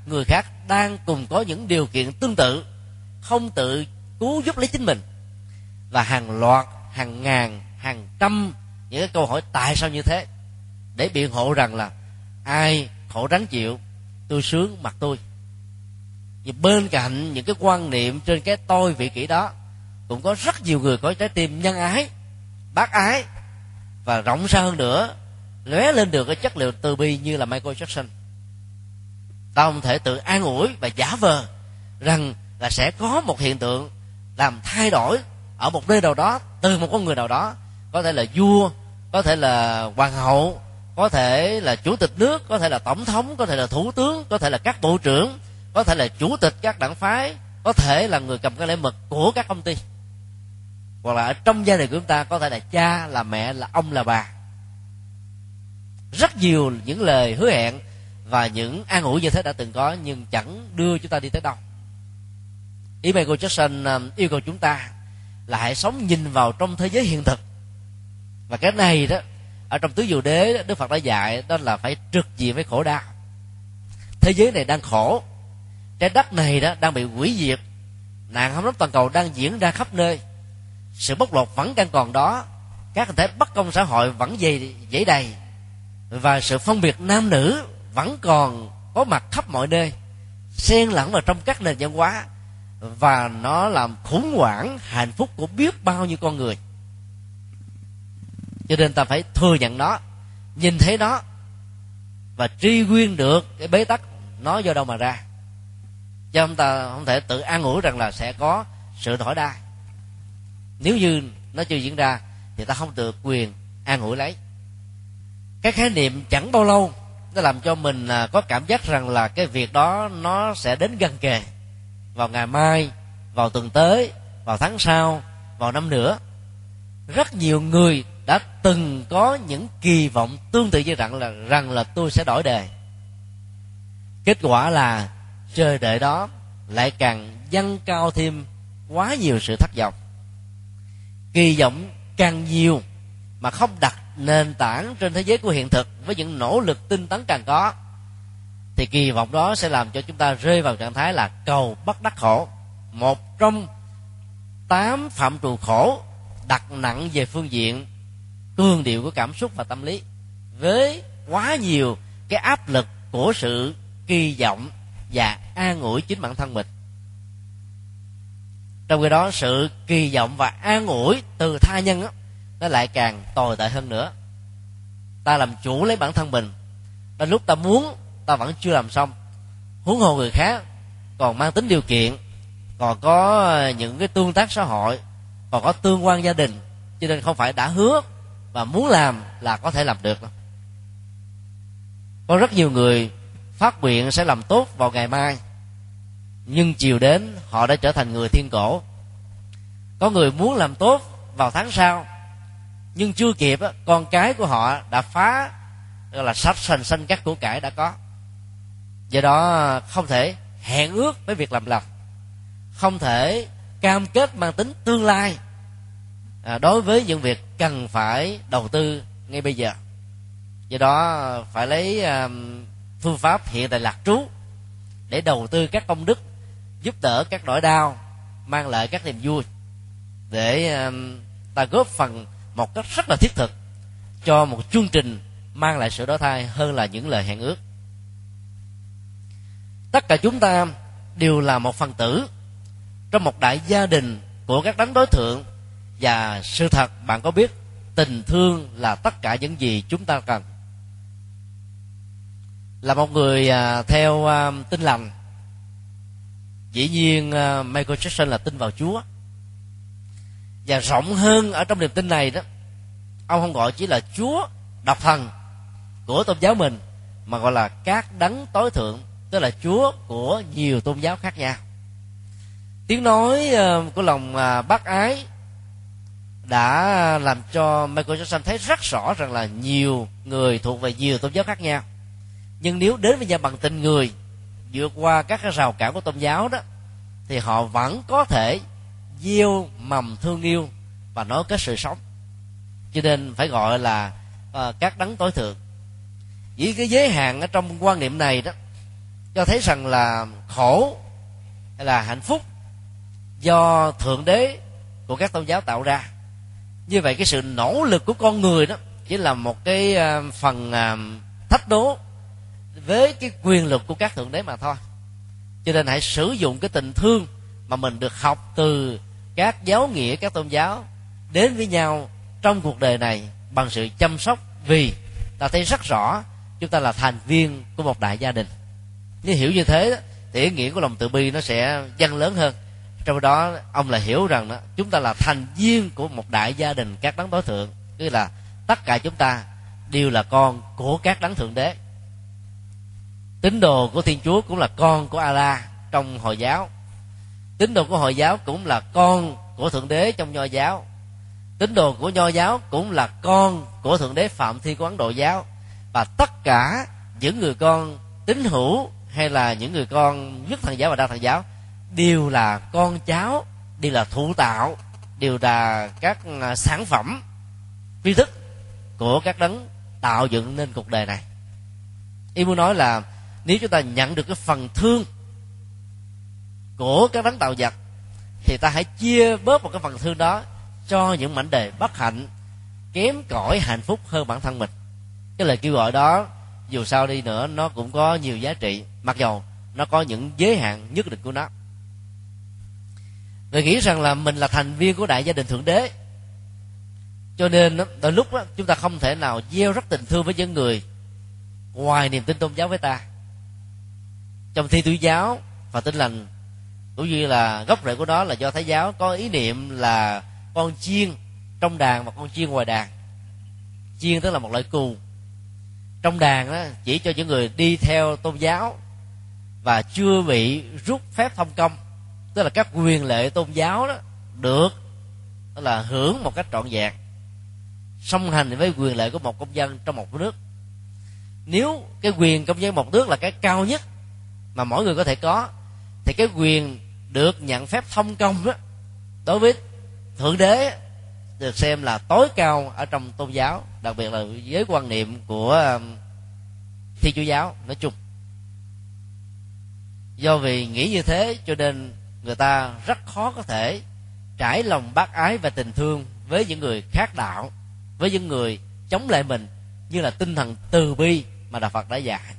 người khác đang cùng có những điều kiện tương tự, không tự cứu giúp lấy chính mình, và hàng loạt, hàng ngàn, hàng trăm những cái câu hỏi tại sao như thế, để biện hộ rằng là ai khổ ráng chịu, tôi sướng mặt tôi. Nhưng bên cạnh những cái quan niệm trên cái tôi vị kỷ đó, cũng có rất nhiều người có trái tim nhân ái, bác ái, và rộng ra hơn nữa, lóe lên được cái chất liệu từ bi như là Michael Jackson. Ta không thể tự an ủi và giả vờ rằng là sẽ có một hiện tượng làm thay đổi ở một nơi nào đó, từ một con người nào đó, có thể là vua, có thể là hoàng hậu, có thể là chủ tịch nước, có thể là tổng thống, có thể là thủ tướng, có thể là các bộ trưởng, có thể là chủ tịch các đảng phái, có thể là người cầm cái lễ mực của các công ty, hoặc là ở trong gia đình của chúng ta có thể là cha, là mẹ, là ông, là bà. Rất nhiều những lời hứa hẹn và những an ủi như thế đã từng có, nhưng chẳng đưa chúng ta đi tới đâu. Ý Michael Jackson yêu cầu chúng ta là hãy sống nhìn vào trong thế giới hiện thực. Và cái này đó, ở trong tứ diệu đế Đức Phật đã dạy, đó là phải trực diện với khổ đau. Thế giới này đang khổ, trái đất này đó đang bị hủy diệt, nạn hâm nóng toàn cầu đang diễn ra khắp nơi, sự bóc lột vẫn đang còn đó, các hình thể bất công xã hội vẫn dày dẫy đầy, và sự phân biệt nam nữ vẫn còn có mặt khắp mọi nơi, xen lẫn vào trong các nền văn hóa, và nó làm khủng hoảng hạnh phúc của biết bao nhiêu con người. Cho nên ta phải thừa nhận nó, nhìn thấy nó, và truy nguyên được cái bế tắc nó do đâu mà ra. Chứ chúng ta không thể tự an ủi rằng là sẽ có sự thổi đai. Nếu như nó chưa diễn ra thì ta không được quyền an ủi lấy. Cái khái niệm chẳng bao lâu nó làm cho mình có cảm giác rằng là cái việc đó nó sẽ đến gần kề, vào ngày mai, vào tuần tới, vào tháng sau, vào năm nữa. Rất nhiều người đã từng có những kỳ vọng tương tự như rằng là rằng là tôi sẽ đổi đời. Kết quả là chờ đợi đó lại càng dâng cao thêm quá nhiều sự thất vọng. Kỳ vọng càng nhiều mà không đặt nền tảng trên thế giới của hiện thực với những nỗ lực tinh tấn càng có, thì kỳ vọng đó sẽ làm cho chúng ta rơi vào trạng thái là cầu bất đắc khổ, một trong tám phạm trù khổ đặt nặng về phương diện cường điệu của cảm xúc và tâm lý, với quá nhiều cái áp lực của sự kỳ vọng và an ủi chính bản thân mình. Trong khi đó, sự kỳ vọng và an ủi từ tha nhân đó, nó lại càng tồi tệ hơn nữa. Ta làm chủ lấy bản thân mình, đến lúc ta muốn ta vẫn chưa làm xong, huống hồ người khác còn mang tính điều kiện, còn có những cái tương tác xã hội, còn có tương quan gia đình, cho nên không phải đã hứa và muốn làm là có thể làm được đâu. Có rất nhiều người phát nguyện sẽ làm tốt vào ngày mai, nhưng chiều đến họ đã trở thành người thiên cổ. Có người muốn làm tốt vào tháng sau, nhưng chưa kịp, con cái của họ đã phá, gọi là sách sành xanh các của cải đã có. Do đó không thể hẹn ước với việc làm lành, không thể cam kết mang tính tương lai à, đối với những việc cần phải đầu tư ngay bây giờ. Do đó phải lấy um, phương pháp hiện tại lạc trú để đầu tư các công đức, giúp đỡ các nỗi đau, mang lại các niềm vui, để um, ta góp phần một cách rất là thiết thực cho một chương trình mang lại sự đổi thay hơn là những lời hẹn ước. Tất cả chúng ta đều là một phần tử trong một đại gia đình của các đấng đối tượng, và sự thật bạn có biết, tình thương là tất cả những gì chúng ta cần. Là một người à, theo à, tin lành, dĩ nhiên à, Michael Jackson là tin vào Chúa. Và rộng hơn ở trong niềm tin này đó, ông không gọi chỉ là Chúa độc thần của tôn giáo mình, mà gọi là các đấng tối thượng, tức là Chúa của nhiều tôn giáo khác nhau. Tiếng nói uh, của lòng uh, bác ái đã làm cho Michael Jackson thấy rất rõ rằng là nhiều người thuộc về nhiều tôn giáo khác nhau, nhưng nếu đến với nhau bằng tình người, vượt qua các cái rào cản của tôn giáo đó, thì họ vẫn có thể gieo mầm thương yêu và nối kết sự sống. Cho nên phải gọi là uh, các đấng tối thượng. Vì cái giới hạn ở trong quan niệm này đó, cho thấy rằng là khổ hay là hạnh phúc do thượng đế của các tôn giáo tạo ra. Như vậy cái sự nỗ lực của con người đó chỉ là một cái phần thách đố với cái quyền lực của các thượng đế mà thôi. Cho nên hãy sử dụng cái tình thương mà mình được học từ các giáo nghĩa, các tôn giáo đến với nhau trong cuộc đời này bằng sự chăm sóc, vì ta thấy rất rõ chúng ta là thành viên của một đại gia đình. Nếu hiểu như thế thì ý nghĩa của lòng từ bi nó sẽ dâng lớn hơn. Trong đó ông lại hiểu rằng đó, chúng ta là thành viên của một đại gia đình các đấng tối thượng, tức là tất cả chúng ta đều là con của các đấng thượng đế. Tín đồ của Thiên Chúa cũng là con của Allah trong Hồi giáo, tín đồ của Hồi giáo cũng là con của thượng đế trong Nho giáo, tín đồ của Nho giáo cũng là con của thượng đế Phạm Thiên của Ấn Độ giáo. Và tất cả những người con tín hữu hay là những người con nhất thần giáo và đa thần giáo đều là con cháu, đều là thụ tạo, đều là các sản phẩm tri thức của các đấng tạo dựng nên cuộc đời này. Ý muốn nói là nếu chúng ta nhận được cái phần thương của các đấng tạo vật thì ta hãy chia bớt một cái phần thương đó cho những mảnh đời bất hạnh, kém cỏi hạnh phúc hơn bản thân mình. Cái lời kêu gọi đó dù sao đi nữa nó cũng có nhiều giá trị, mặc dầu nó có những giới hạn nhất định của nó. Người nghĩ rằng là mình là thành viên của đại gia đình thượng đế, cho nên đôi lúc đó, chúng ta không thể nào gieo rắc tình thương với những người ngoài niềm tin tôn giáo với ta. Trong Thiên Chúa giáo và Tin Lành cũng như là gốc rễ của nó là Do Thái giáo có ý niệm là con chiên trong đàn và con chiên ngoài đàn. Chiên tức là một loại cừu, trong đàn đó chỉ cho những người đi theo tôn giáo và chưa bị rút phép thông công, tức là các quyền lệ tôn giáo đó được tức là hưởng một cách trọn vẹn, song hành với quyền lệ của một công dân trong một nước. Nếu cái quyền công dân một nước là cái cao nhất mà mỗi người có thể có, thì cái quyền được nhận phép thông công đó đối với thượng đế được xem là tối cao ở trong tôn giáo, đặc biệt là với quan niệm của Thiên Chúa giáo nói chung. Do vì nghĩ như thế cho nên người ta rất khó có thể trải lòng bác ái và tình thương với những người khác đạo, với những người chống lại mình, như là tinh thần từ bi mà Đạo Phật đã dạy.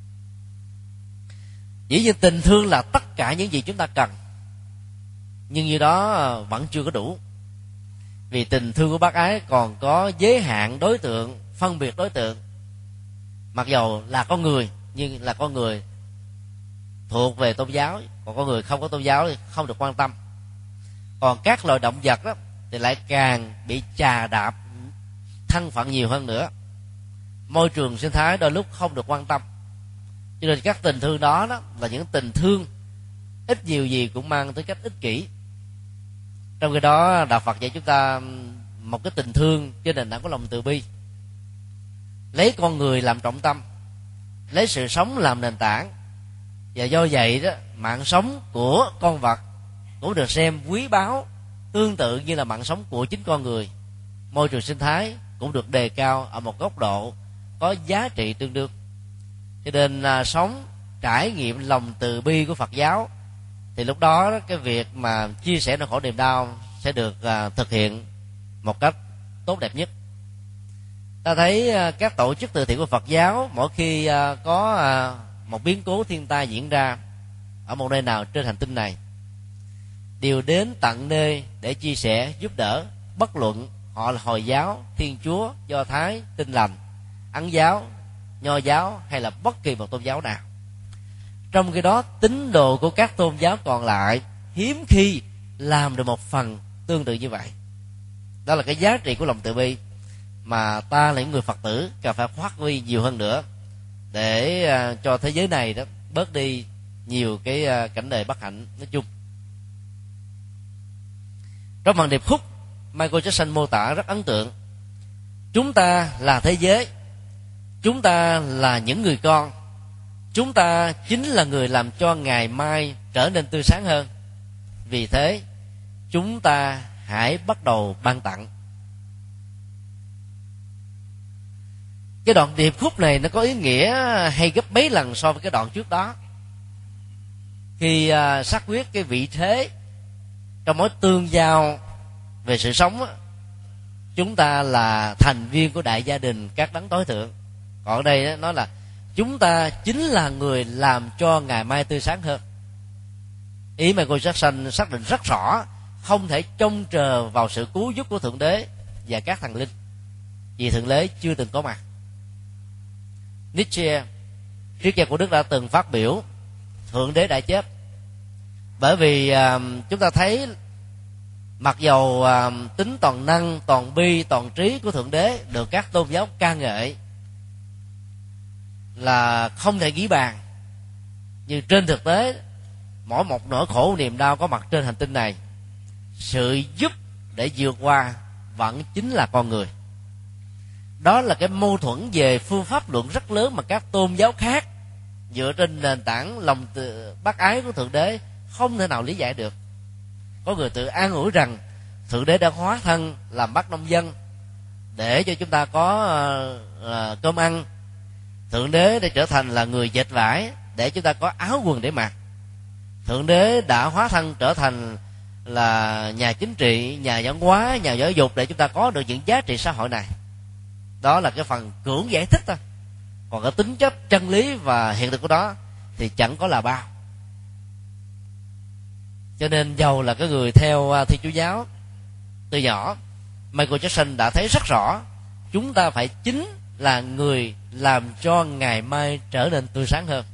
Dĩ nhiên tình thương là tất cả những gì chúng ta cần, nhưng như đó vẫn chưa có đủ. Vì tình thương của bác ái còn có giới hạn đối tượng, phân biệt đối tượng. Mặc dầu là con người, nhưng là con người thuộc về tôn giáo, còn con người không có tôn giáo thì không được quan tâm. Còn các loài động vật đó thì lại càng bị chà đạp thân phận nhiều hơn nữa. Môi trường sinh thái đôi lúc không được quan tâm, cho nên các tình thương đó, đó là những tình thương ít nhiều gì cũng mang tới cách ích kỷ. Trong khi đó Đạo Phật dạy chúng ta một cái tình thương trên nền tảng của lòng từ bi, lấy con người làm trọng tâm, lấy sự sống làm nền tảng. Và do vậy đó, mạng sống của con vật cũng được xem quý báu tương tự như là mạng sống của chính con người. Môi trường sinh thái cũng được đề cao ở một góc độ có giá trị tương đương. Cho nên à, sống trải nghiệm lòng từ bi của Phật giáo thì lúc đó cái việc mà chia sẻ nỗi khổ niềm đau sẽ được à, thực hiện một cách tốt đẹp nhất. Ta thấy à, các tổ chức từ thiện của Phật giáo mỗi khi à, có à, một biến cố thiên tai diễn ra ở một nơi nào trên hành tinh này đều đến tận nơi để chia sẻ giúp đỡ, bất luận họ là Hồi giáo, Thiên Chúa, Do Thái, Tin Lành, Ấn giáo, Nho giáo hay là bất kỳ một tôn giáo nào. Trong khi đó tín đồ của các tôn giáo còn lại hiếm khi làm được một phần tương tự như vậy. Đó là cái giá trị của lòng từ bi mà ta là những người Phật tử cần phải phát huy nhiều hơn nữa, để uh, cho thế giới này đó bớt đi nhiều cái uh, cảnh đời bất hạnh nói chung. Trong phần điệp khúc, Michael Jackson mô tả rất ấn tượng: chúng ta là thế giới, chúng ta là những người con, chúng ta chính là người làm cho ngày mai trở nên tươi sáng hơn. Vì thế chúng ta hãy bắt đầu ban tặng. Cái đoạn điệp khúc này nó có ý nghĩa hay gấp mấy lần so với cái đoạn trước đó. khi uh, xác quyết cái vị thế trong mối tương giao về sự sống á, chúng ta là thành viên của đại gia đình các đấng tối thượng. Còn ở đây đó, nói là chúng ta chính là người làm cho ngày mai tươi sáng hơn. Ý mà cô Jackson xác định rất rõ, không thể trông chờ vào sự cứu giúp của Thượng Đế và các thần linh, vì Thượng Đế chưa từng có mặt. Nietzsche, triết gia của Đức, đã từng phát biểu Thượng Đế đã chết. Bởi vì uh, chúng ta thấy mặc dầu uh, tính toàn năng, toàn bi, toàn trí của Thượng Đế được các tôn giáo ca ngợi là không thể nghĩ bàn, nhưng trên thực tế mỗi một nỗi khổ niềm đau có mặt trên hành tinh này, sự giúp để vượt qua vẫn chính là con người. Đó là cái mâu thuẫn về phương pháp luận rất lớn mà các tôn giáo khác dựa trên nền tảng lòng bác ái của Thượng Đế không thể nào lý giải được. Có người tự an ủi rằng Thượng Đế đã hóa thân làm bác nông dân để cho chúng ta có uh, uh, cơm ăn. Thượng Đế đã trở thành là người dệt vải để chúng ta có áo quần để mặc. Thượng Đế đã hóa thân trở thành là nhà chính trị, nhà văn hóa, nhà giáo dục để chúng ta có được những giá trị xã hội này. Đó là cái phần cưỡng giải thích thôi. Còn cái tính chất chân lý và hiện thực của đó thì chẳng có là bao. Cho nên dầu là cái người theo Thiên Chúa giáo từ nhỏ, Michael Jackson đã thấy rất rõ chúng ta phải chính là người làm cho ngày mai trở nên tươi sáng hơn.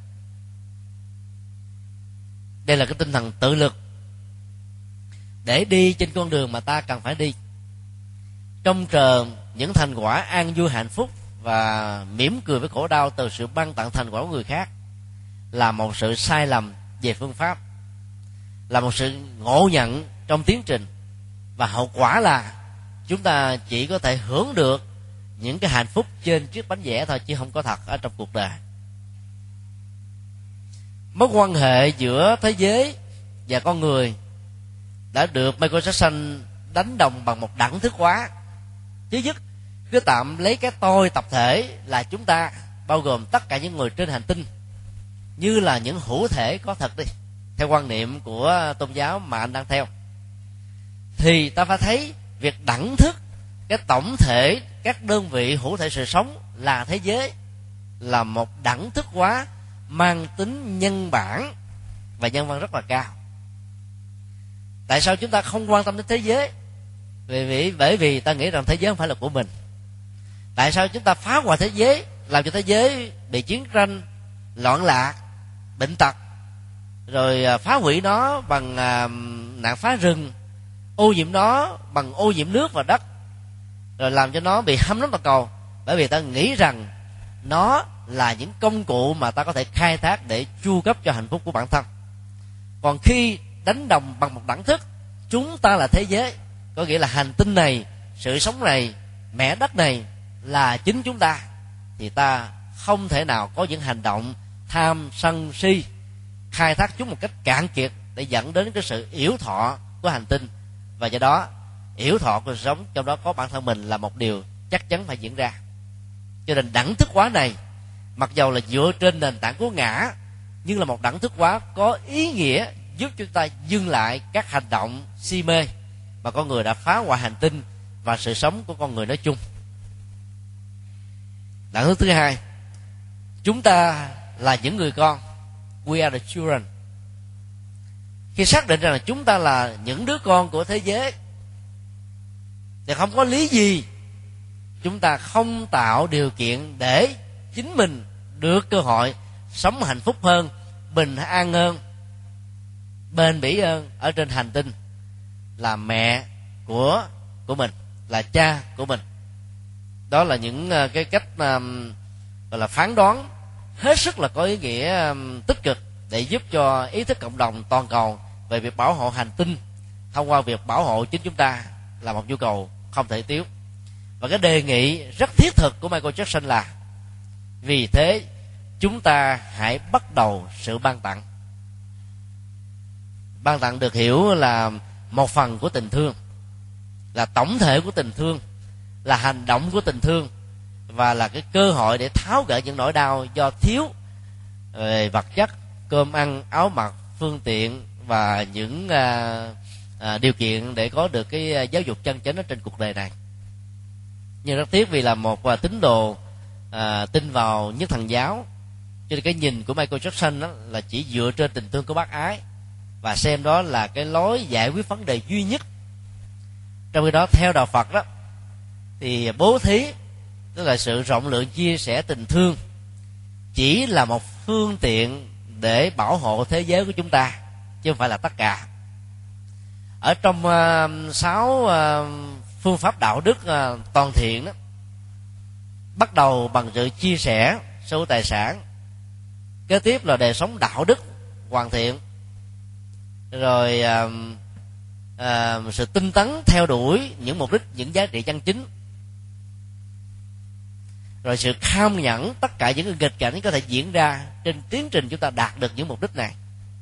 Đây là cái tinh thần tự lực để đi trên con đường mà ta cần phải đi, trông chờ những thành quả an vui hạnh phúc và mỉm cười với khổ đau từ sự ban tặng thành quả của người khác là một sự sai lầm về phương pháp, là một sự ngộ nhận trong tiến trình, và hậu quả là chúng ta chỉ có thể hưởng được những cái hạnh phúc trên chiếc bánh vẽ thôi, chứ không có thật ở trong cuộc đời. Mối quan hệ giữa thế giới và con người đã được Michael Jackson đánh đồng bằng một đẳng thức hóa. Thứ nhất, cứ tạm lấy cái tôi tập thể là chúng ta, bao gồm tất cả những người trên hành tinh, như là những hữu thể có thật đi, theo quan niệm của tôn giáo mà anh đang theo, thì ta phải thấy việc đẳng thức cái tổng thể các đơn vị hữu thể sự sống là thế giới là một đẳng thức hóa mang tính nhân bản và nhân văn rất là cao. Tại sao chúng ta không quan tâm đến thế giới? Vì, vì bởi vì ta nghĩ rằng thế giới không phải là của mình. Tại sao chúng ta phá hoại thế giới, làm cho thế giới bị chiến tranh, loạn lạc, bệnh tật, rồi phá hủy nó bằng uh, nạn phá rừng, ô nhiễm nó bằng ô nhiễm nước và đất, rồi làm cho nó bị hâm nóng toàn cầu? Bởi vì ta nghĩ rằng nó là những công cụ mà ta có thể khai thác để chu cấp cho hạnh phúc của bản thân. Còn khi đánh đồng bằng một đẳng thức, chúng ta là thế giới, có nghĩa là hành tinh này, sự sống này, mẹ đất này là chính chúng ta, thì ta không thể nào có những hành động tham sân si khai thác chúng một cách cạn kiệt để dẫn đến cái sự yểu thọ của hành tinh. Và do đó yểu thọ của sự sống, trong đó có bản thân mình, là một điều chắc chắn phải diễn ra. Cho nên đẳng thức hóa này, mặc dầu là dựa trên nền tảng của ngã, nhưng là một đẳng thức hóa có ý nghĩa giúp chúng ta dừng lại các hành động si mê mà con người đã phá hoại hành tinh và sự sống của con người nói chung. Đẳng thức thứ hai, chúng ta là những người con, we are the children. Khi xác định rằng là chúng ta là những đứa con của thế giới, thì không có lý gì chúng ta không tạo điều kiện để chính mình được cơ hội sống hạnh phúc hơn, bình an hơn, bền bỉ hơn ở trên hành tinh là mẹ của của mình, là cha của mình. Đó là những cái cách um, gọi là phán đoán hết sức là có ý nghĩa um, tích cực để giúp cho ý thức cộng đồng toàn cầu về việc bảo hộ hành tinh thông qua việc bảo hộ chính chúng ta là một nhu cầu không thể thiếu. Và cái đề nghị rất thiết thực của Michael Jackson là: vì thế chúng ta hãy bắt đầu sự ban tặng. Ban tặng được hiểu là một phần của tình thương, là tổng thể của tình thương, là hành động của tình thương, và là cái cơ hội để tháo gỡ những nỗi đau do thiếu về vật chất, cơm ăn, áo mặc, phương tiện và những à, à, điều kiện để có được cái giáo dục chân chính ở trên cuộc đời này. Nhưng rất tiếc vì là một à, tín đồ à, tin vào nhất thần giáo, cho nên cái nhìn của Michael Jackson đó là chỉ dựa trên tình thương của bác ái và xem đó là cái lối giải quyết vấn đề duy nhất. Trong khi đó theo đạo Phật đó thì bố thí, tức là sự rộng lượng chia sẻ tình thương, chỉ là một phương tiện để bảo hộ thế giới của chúng ta, chứ không phải là tất cả. Ở trong uh, sáu uh, phương pháp đạo đức uh, toàn thiện đó, bắt đầu bằng sự chia sẻ sở hữu tài sản, kế tiếp là đời sống đạo đức hoàn thiện, rồi uh, uh, sự tinh tấn theo đuổi những mục đích, những giá trị chân chính, rồi sự kham nhẫn tất cả những nghịch cảnh có thể diễn ra trên tiến trình chúng ta đạt được những mục đích này,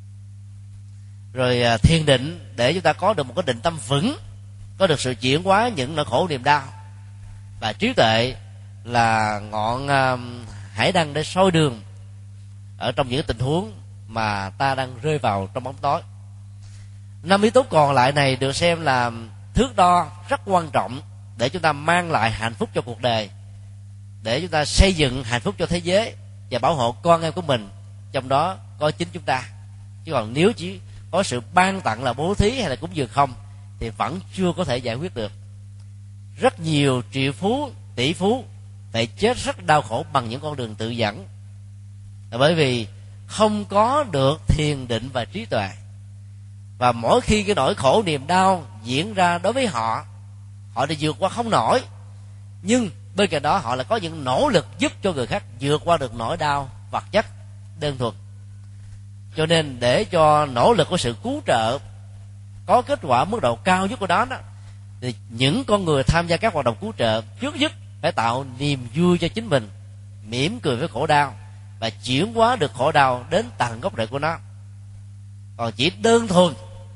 rồi uh, thiền định để chúng ta có được một cái định tâm vững, có được sự chuyển hóa những nỗi khổ niềm đau, và trí tuệ là ngọn uh, hải đăng để soi đường ở trong những tình huống mà ta đang rơi vào trong bóng tối. Năm yếu tố còn lại này được xem là thước đo rất quan trọng để chúng ta mang lại hạnh phúc cho cuộc đời, để chúng ta xây dựng hạnh phúc cho thế giới và bảo hộ con em của mình, trong đó có chính chúng ta. Chứ còn nếu chỉ có sự ban tặng là bố thí hay là cúng dường không thì vẫn chưa có thể giải quyết được. Rất nhiều triệu phú, tỷ phú phải chết rất đau khổ bằng những con đường tự dẫn, là bởi vì không có được thiền định và trí tuệ. Và mỗi khi cái nỗi khổ niềm đau diễn ra đối với họ, họ đã vượt qua không nổi, nhưng bên cạnh đó họ lại có những nỗ lực giúp cho người khác vượt qua được nỗi đau vật chất đơn thuần. Cho nên để cho nỗ lực của sự cứu trợ có kết quả mức độ cao nhất của đó, đó thì những con người tham gia các hoạt động cứu trợ trước nhất phải tạo niềm vui cho chính mình, mỉm cười với khổ đau và chuyển hóa được khổ đau đến tận gốc rễ của nó. Còn chỉ đơn thuần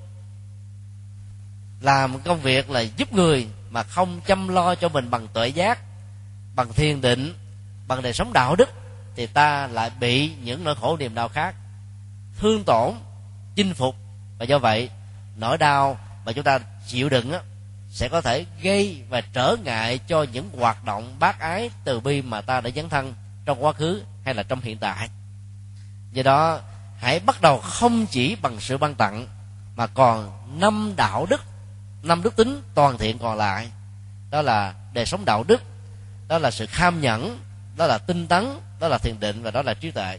làm công việc là giúp người mà không chăm lo cho mình bằng tuệ giác, bằng thiền định, bằng đời sống đạo đức, thì ta lại bị những nỗi khổ niềm đau khác thương tổn, chinh phục. Và do vậy nỗi đau mà chúng ta chịu đựng á, sẽ có thể gây và trở ngại cho những hoạt động bác ái từ bi mà ta đã dấn thân trong quá khứ hay là trong hiện tại. Do đó hãy bắt đầu không chỉ bằng sự ban tặng, mà còn năm đạo đức, năm đức tính toàn thiện còn lại. Đó là đời sống đạo đức, đó là sự kham nhẫn, đó là tinh tấn, đó là thiền định, và đó là trí tuệ.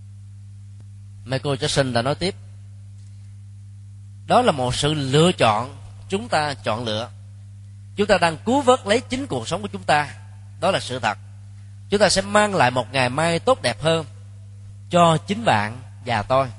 Michael Jackson đã nói tiếp, đó là một sự lựa chọn chúng ta chọn lựa. Chúng ta đang cứu vớt lấy chính cuộc sống của chúng ta, đó là sự thật. Chúng ta sẽ mang lại một ngày mai tốt đẹp hơn cho chính bạn và tôi.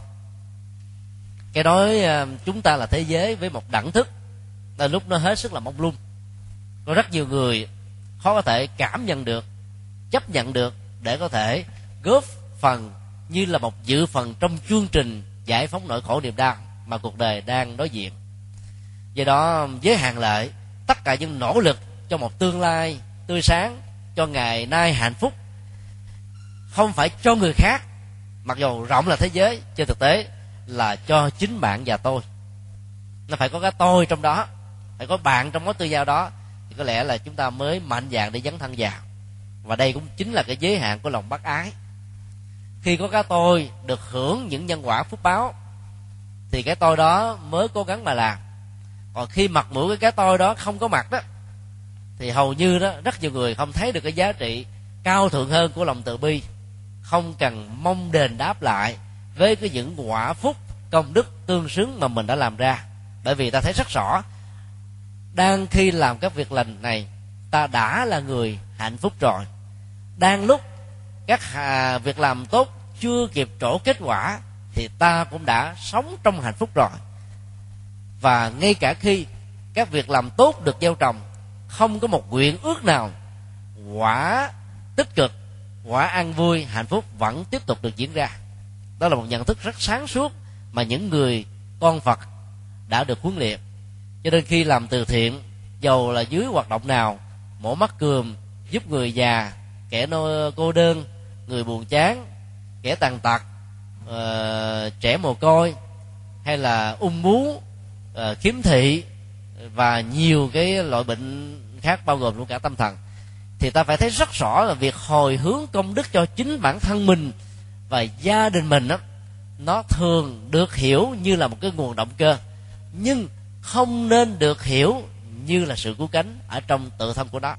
Cái nói chúng ta là thế giới với một đẳng thức, là lúc nó hết sức là mông lung. Có rất nhiều người khó có thể cảm nhận được, chấp nhận được để có thể góp phần như là một dự phần trong chương trình giải phóng nỗi khổ niềm đau mà cuộc đời đang đối diện. Do đó với hạn lệ, tất cả những nỗ lực cho một tương lai tươi sáng, cho ngày nay hạnh phúc, không phải cho người khác, mặc dù rộng là thế giới, trên thực tế là cho chính bạn và tôi. Nó phải có cái tôi trong đó, phải có bạn trong mối tương giao đó, thì có lẽ là chúng ta mới mạnh dạn để dấn thân vào. Và đây cũng chính là cái giới hạn của lòng bác ái. Khi có cái tôi được hưởng những nhân quả phúc báo, thì cái tôi đó mới cố gắng mà làm. Còn khi mặt mũi cái tôi đó không có mặt đó, thì hầu như đó rất nhiều người không thấy được cái giá trị cao thượng hơn của lòng từ bi, không cần mong đền đáp lại với cái những quả phúc công đức tương xứng mà mình đã làm ra. Bởi vì ta thấy rất rõ, đang khi làm các việc lành này, ta đã là người hạnh phúc rồi. Đang lúc các việc làm tốt chưa kịp trổ kết quả, thì ta cũng đã sống trong hạnh phúc rồi. Và ngay cả khi các việc làm tốt được gieo trồng, không có một nguyện ước nào quả tích cực, quả an vui, hạnh phúc vẫn tiếp tục được diễn ra. Đó là một nhận thức rất sáng suốt mà những người con Phật đã được huấn luyện. Cho nên khi làm từ thiện, dầu là dưới hoạt động nào, mổ mắt cườm, giúp người già, kẻ cô đơn, người buồn chán, kẻ tàn tật, uh, trẻ mồ côi, hay là ung bướu, uh, khiếm thị và nhiều cái loại bệnh khác bao gồm luôn cả tâm thần, thì ta phải thấy rất rõ là việc hồi hướng công đức cho chính bản thân mình và gia đình mình đó, nó thường được hiểu như là một cái nguồn động cơ, nhưng không nên được hiểu như là sự cứu cánh ở trong tự thân của nó.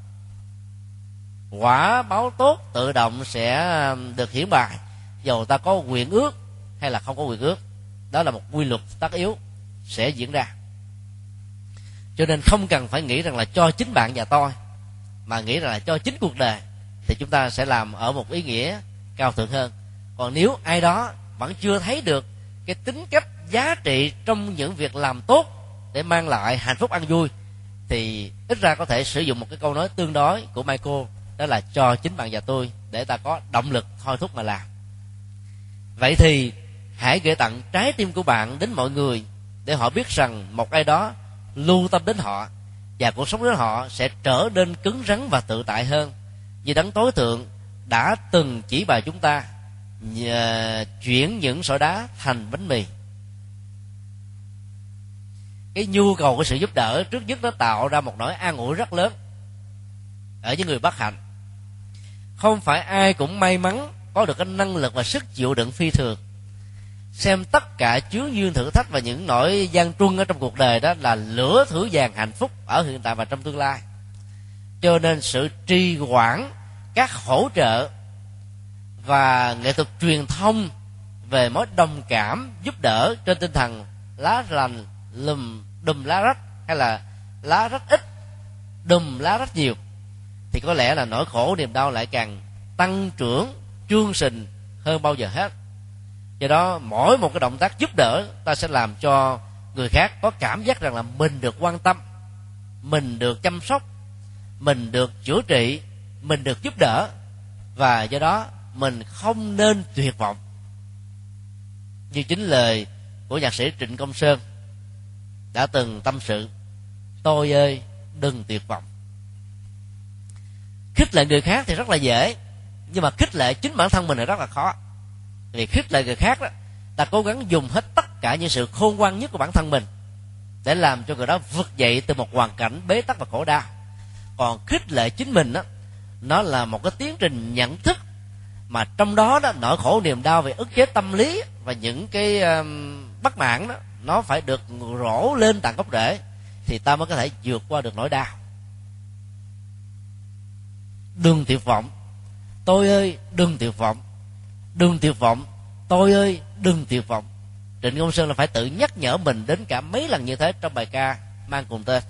Quả báo tốt tự động sẽ được hiển bài, dầu ta có nguyện ước hay là không có nguyện ước. Đó là một quy luật tất yếu sẽ diễn ra. Cho nên không cần phải nghĩ rằng là cho chính bạn và tôi, mà nghĩ rằng là cho chính cuộc đời, thì chúng ta sẽ làm ở một ý nghĩa cao thượng hơn. Còn nếu ai đó vẫn chưa thấy được cái tính cách giá trị trong những việc làm tốt để mang lại hạnh phúc an vui, thì ít ra có thể sử dụng một cái câu nói tương đối của Michael, đó là cho chính bạn và tôi, để ta có động lực thôi thúc mà làm. Vậy thì hãy gửi tặng trái tim của bạn đến mọi người, để họ biết rằng một ai đó lưu tâm đến họ, và cuộc sống đến họ sẽ trở nên cứng rắn và tự tại hơn, như Đấng tối thượng đã từng chỉ bài chúng ta nhờ chuyển những sỏi đá thành bánh mì. Cái nhu cầu của sự giúp đỡ trước nhất nó tạo ra một nỗi an ủi rất lớn ở những người bất hạnh. Không phải ai cũng may mắn có được cái năng lực và sức chịu đựng phi thường. Xem tất cả chướng duyên thử thách và những nỗi gian truân ở trong cuộc đời đó là lửa thử vàng hạnh phúc ở hiện tại và trong tương lai. Cho nên sự trì hoãn các hỗ trợ và nghệ thuật truyền thông về mối đồng cảm giúp đỡ trên tinh thần lá lành lùm đùm lá rách, hay là lá rách ít đùm lá rách nhiều, thì có lẽ là nỗi khổ niềm đau lại càng tăng trưởng trương sình hơn bao giờ hết. Do đó mỗi một cái động tác giúp đỡ ta sẽ làm cho người khác có cảm giác rằng là mình được quan tâm, mình được chăm sóc, mình được chữa trị, mình được giúp đỡ, và do đó mình không nên tuyệt vọng. Như chính lời của nhạc sĩ Trịnh Công Sơn đã từng tâm sự: tôi ơi đừng tuyệt vọng. Khích lệ người khác thì rất là dễ, nhưng mà khích lệ chính bản thân mình là rất là khó. Vì khích lệ người khác đó, ta cố gắng dùng hết tất cả những sự khôn ngoan nhất của bản thân mình để làm cho người đó vực dậy từ một hoàn cảnh bế tắc và khổ đau. Còn khích lệ chính mình đó, nó là một cái tiến trình nhận thức, mà trong đó đó nỗi khổ niềm đau về ức chế tâm lý và những cái um, bất mãn đó, nó phải được rổ lên tận gốc rễ, thì ta mới có thể vượt qua được nỗi đau. Đừng tuyệt vọng, tôi ơi đừng tuyệt vọng. Đừng tuyệt vọng, tôi ơi đừng tuyệt vọng. Trịnh Công Sơn là phải tự nhắc nhở mình đến cả mấy lần như thế trong bài ca mang cùng tên.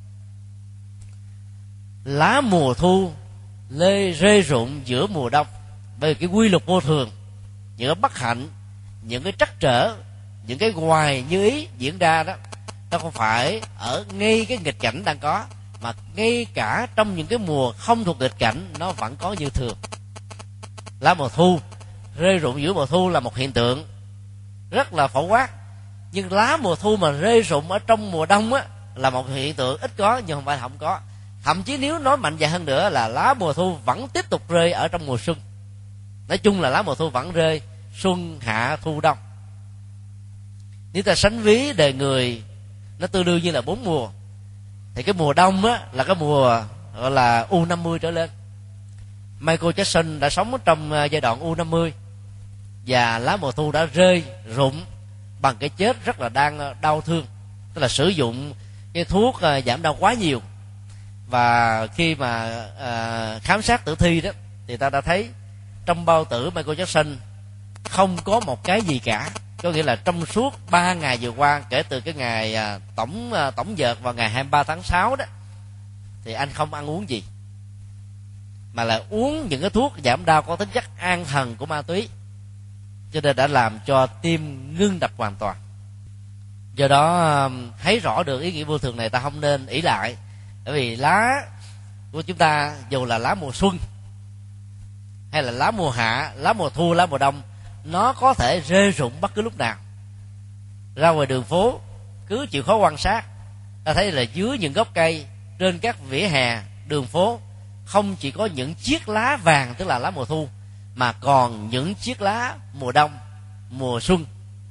Lá mùa thu lê rơi rụng giữa mùa đông. Bởi vì cái quy luật vô thường, những cái bất hạnh, những cái trắc trở, những cái ngoài như ý diễn ra đó, nó không phải ở ngay cái nghịch cảnh đang có, mà ngay cả trong những cái mùa không thuộc nghịch cảnh nó vẫn có như thường. Lá mùa thu rơi rụng giữa mùa thu là một hiện tượng rất là phổ quát, nhưng lá mùa thu mà rơi rụng ở trong mùa đông á là một hiện tượng ít có, nhưng không phải không có. Thậm chí nếu nói mạnh dạn hơn nữa là lá mùa thu vẫn tiếp tục rơi ở trong mùa xuân. Nói chung là lá mùa thu vẫn rơi xuân hạ thu đông. Nếu ta sánh ví đời người nó tương đương như là bốn mùa, thì cái mùa đông á là cái mùa gọi là U năm mươi trở lên. Michael Jackson đã sống trong giai đoạn U năm mươi, và lá mùa thu đã rơi rụng bằng cái chết rất là đang đau thương, tức là sử dụng cái thuốc giảm đau quá nhiều. Và khi mà à, khám sát tử thi đó, thì ta đã thấy trong bao tử Michael Jackson không có một cái gì cả. Có nghĩa là trong suốt ba ngày vừa qua, kể từ cái ngày à, tổng à, tổng dợt vào ngày hai mươi ba tháng sáu đó, thì anh không ăn uống gì, mà là uống những cái thuốc giảm đau có tính chất an thần của ma túy, cho nên đã làm cho tim ngưng đập hoàn toàn. Do đó thấy rõ được ý nghĩa vô thường này, ta không nên ỷ lại. Bởi vì lá của chúng ta, dù là lá mùa xuân hay là lá mùa hạ, lá mùa thu, lá mùa đông, nó có thể rơi rụng bất cứ lúc nào. Ra ngoài đường phố cứ chịu khó quan sát, ta thấy là dưới những gốc cây, trên các vỉa hè đường phố, không chỉ có những chiếc lá vàng tức là lá mùa thu, mà còn những chiếc lá mùa đông, mùa xuân,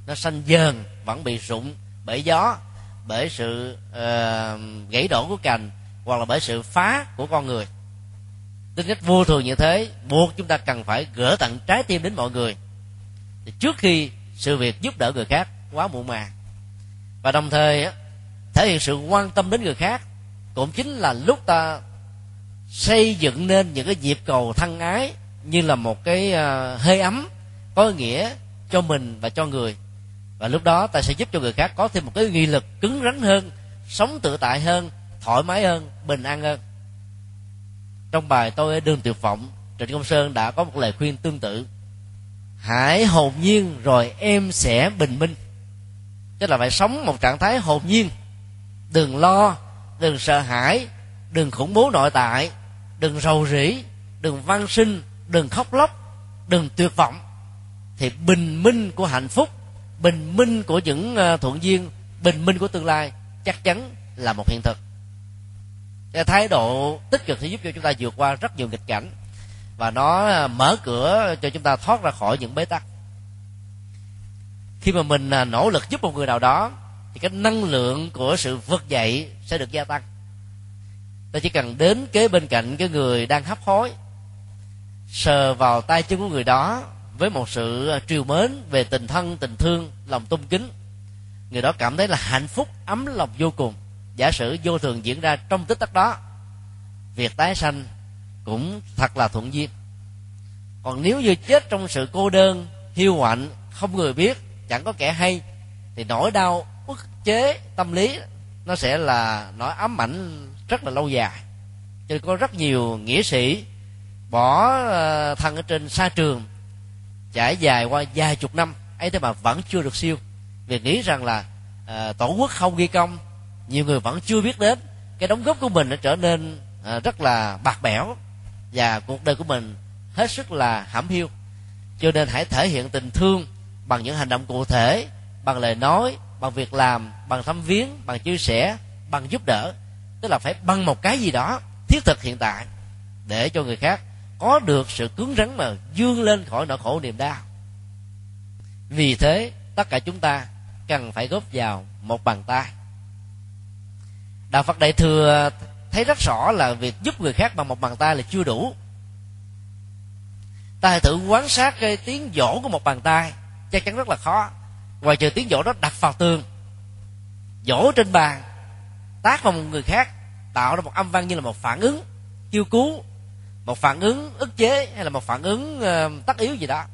nó xanh dờn vẫn bị rụng bởi gió, bởi sự uh, gãy đổ của cành, hoặc là bởi sự phá của con người. Tính cách vô thường như thế buộc chúng ta cần phải gỡ tận trái tim đến mọi người trước khi sự việc giúp đỡ người khác quá muộn màng. Và đồng thời thể hiện sự quan tâm đến người khác cũng chính là lúc ta xây dựng nên những cái nhịp cầu thân ái như là một cái uh, hơi ấm có nghĩa cho mình và cho người. Và lúc đó ta sẽ giúp cho người khác có thêm một cái nghị lực cứng rắn hơn, sống tự tại hơn, thoải mái hơn, bình an hơn. Trong bài Tôi ở đường tuyệt vọng, Trịnh Công Sơn đã có một lời khuyên tương tự: hãy hồn nhiên rồi em sẽ bình minh. Tức là phải sống một trạng thái hồn nhiên, đừng lo, đừng sợ hãi, đừng khủng bố nội tại, đừng rầu rĩ, đừng van xin, đừng khóc lóc, đừng tuyệt vọng. Thì bình minh của hạnh phúc, bình minh của những thuận duyên, bình minh của tương lai chắc chắn là một hiện thực. Cái thái độ tích cực sẽ giúp cho chúng ta vượt qua rất nhiều nghịch cảnh, và nó mở cửa cho chúng ta thoát ra khỏi những bế tắc. Khi mà mình nỗ lực giúp một người nào đó thì cái năng lượng của sự vực dậy sẽ được gia tăng. Ta chỉ cần đến kế bên cạnh cái người đang hấp hối, sờ vào tay chân của người đó với một sự trìu mến về tình thân, tình thương, lòng tôn kính, người đó cảm thấy là hạnh phúc, ấm lòng vô cùng. Giả sử vô thường diễn ra trong tích tắc đó, việc tái sanh cũng thật là thuận duyên. Còn nếu như chết trong sự cô đơn, hiu quạnh, không người biết, chẳng có kẻ hay, thì nỗi đau ức chế tâm lý nó sẽ là nỗi ám ảnh rất là lâu dài. Cho nên có rất nhiều nghĩa sĩ bỏ thân ở trên sa trường, trải dài qua vài chục năm ấy thế mà vẫn chưa được siêu, vì nghĩ rằng là uh, tổ quốc không ghi công, nhiều người vẫn chưa biết đến cái đóng góp của mình nó trở nên uh, rất là bạc bẽo, và cuộc đời của mình hết sức là hãm hiu. Cho nên hãy thể hiện tình thương bằng những hành động cụ thể, bằng lời nói, bằng việc làm, bằng thăm viếng, bằng chia sẻ, bằng giúp đỡ. Tức là phải bằng một cái gì đó thiết thực hiện tại, để cho người khác có được sự cứng rắn mà vươn lên khỏi nỗi khổ niềm đau. Vì thế tất cả chúng ta cần phải góp vào một bàn tay. Đạo Phật Đại Thừa thấy rất rõ là việc giúp người khác bằng một bàn tay là chưa đủ. Ta hãy thử quan sát cái tiếng vỗ của một bàn tay, chắc chắn rất là khó. Ngoài trừ tiếng vỗ đó đặt vào tường, vỗ trên bàn, tát vào một người khác, tạo ra một âm vang như là một phản ứng kêu cứu, một phản ứng ức chế, hay là một phản ứng uh, tất yếu gì đó.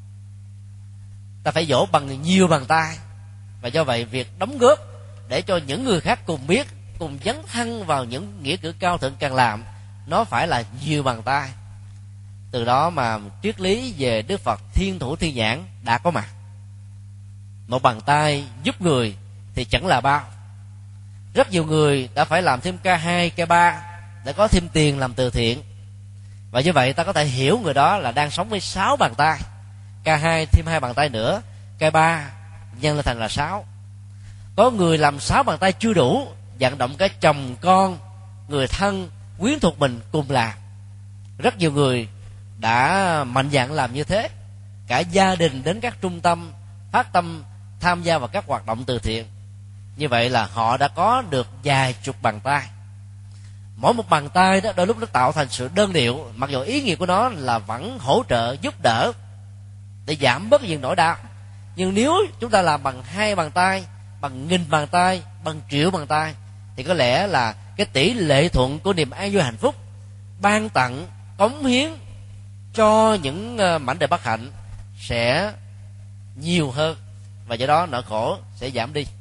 Ta phải vỗ bằng nhiều bàn tay. Và do vậy việc đóng góp để cho những người khác cùng biết, cùng dấn thân vào những nghĩa cử cao thượng càng làm, nó phải là nhiều bàn tay. Từ đó mà triết lý về Đức Phật thiên thủ thiên nhãn đã có mặt. Một bàn tay giúp người thì chẳng là bao. Rất nhiều người đã phải làm thêm ca hai, ca ba để có thêm tiền làm từ thiện. Và như vậy ta có thể hiểu người đó là đang sống với sáu bàn tay. ca hai thêm hai bàn tay nữa, ca ba nhân lên thành là sáu. Có người làm sáu bàn tay chưa đủ, vận động cả chồng con, người thân, quyến thuộc mình cùng làm. Rất nhiều người đã mạnh dạn làm như thế. Cả gia đình đến các trung tâm phát tâm tham gia vào các hoạt động từ thiện. Như vậy là họ đã có được vài chục bàn tay. Mỗi một bàn tay đó đôi lúc nó tạo thành sự đơn điệu, mặc dù ý nghĩa của nó là vẫn hỗ trợ, giúp đỡ để giảm bớt những nỗi đau. Nhưng nếu chúng ta làm bằng hai bàn tay, bằng nghìn bàn tay, bằng triệu bàn tay, thì có lẽ là cái tỷ lệ thuận của niềm an vui hạnh phúc, ban tặng, cống hiến cho những mảnh đời bất hạnh sẽ nhiều hơn, và do đó nỗi khổ sẽ giảm đi.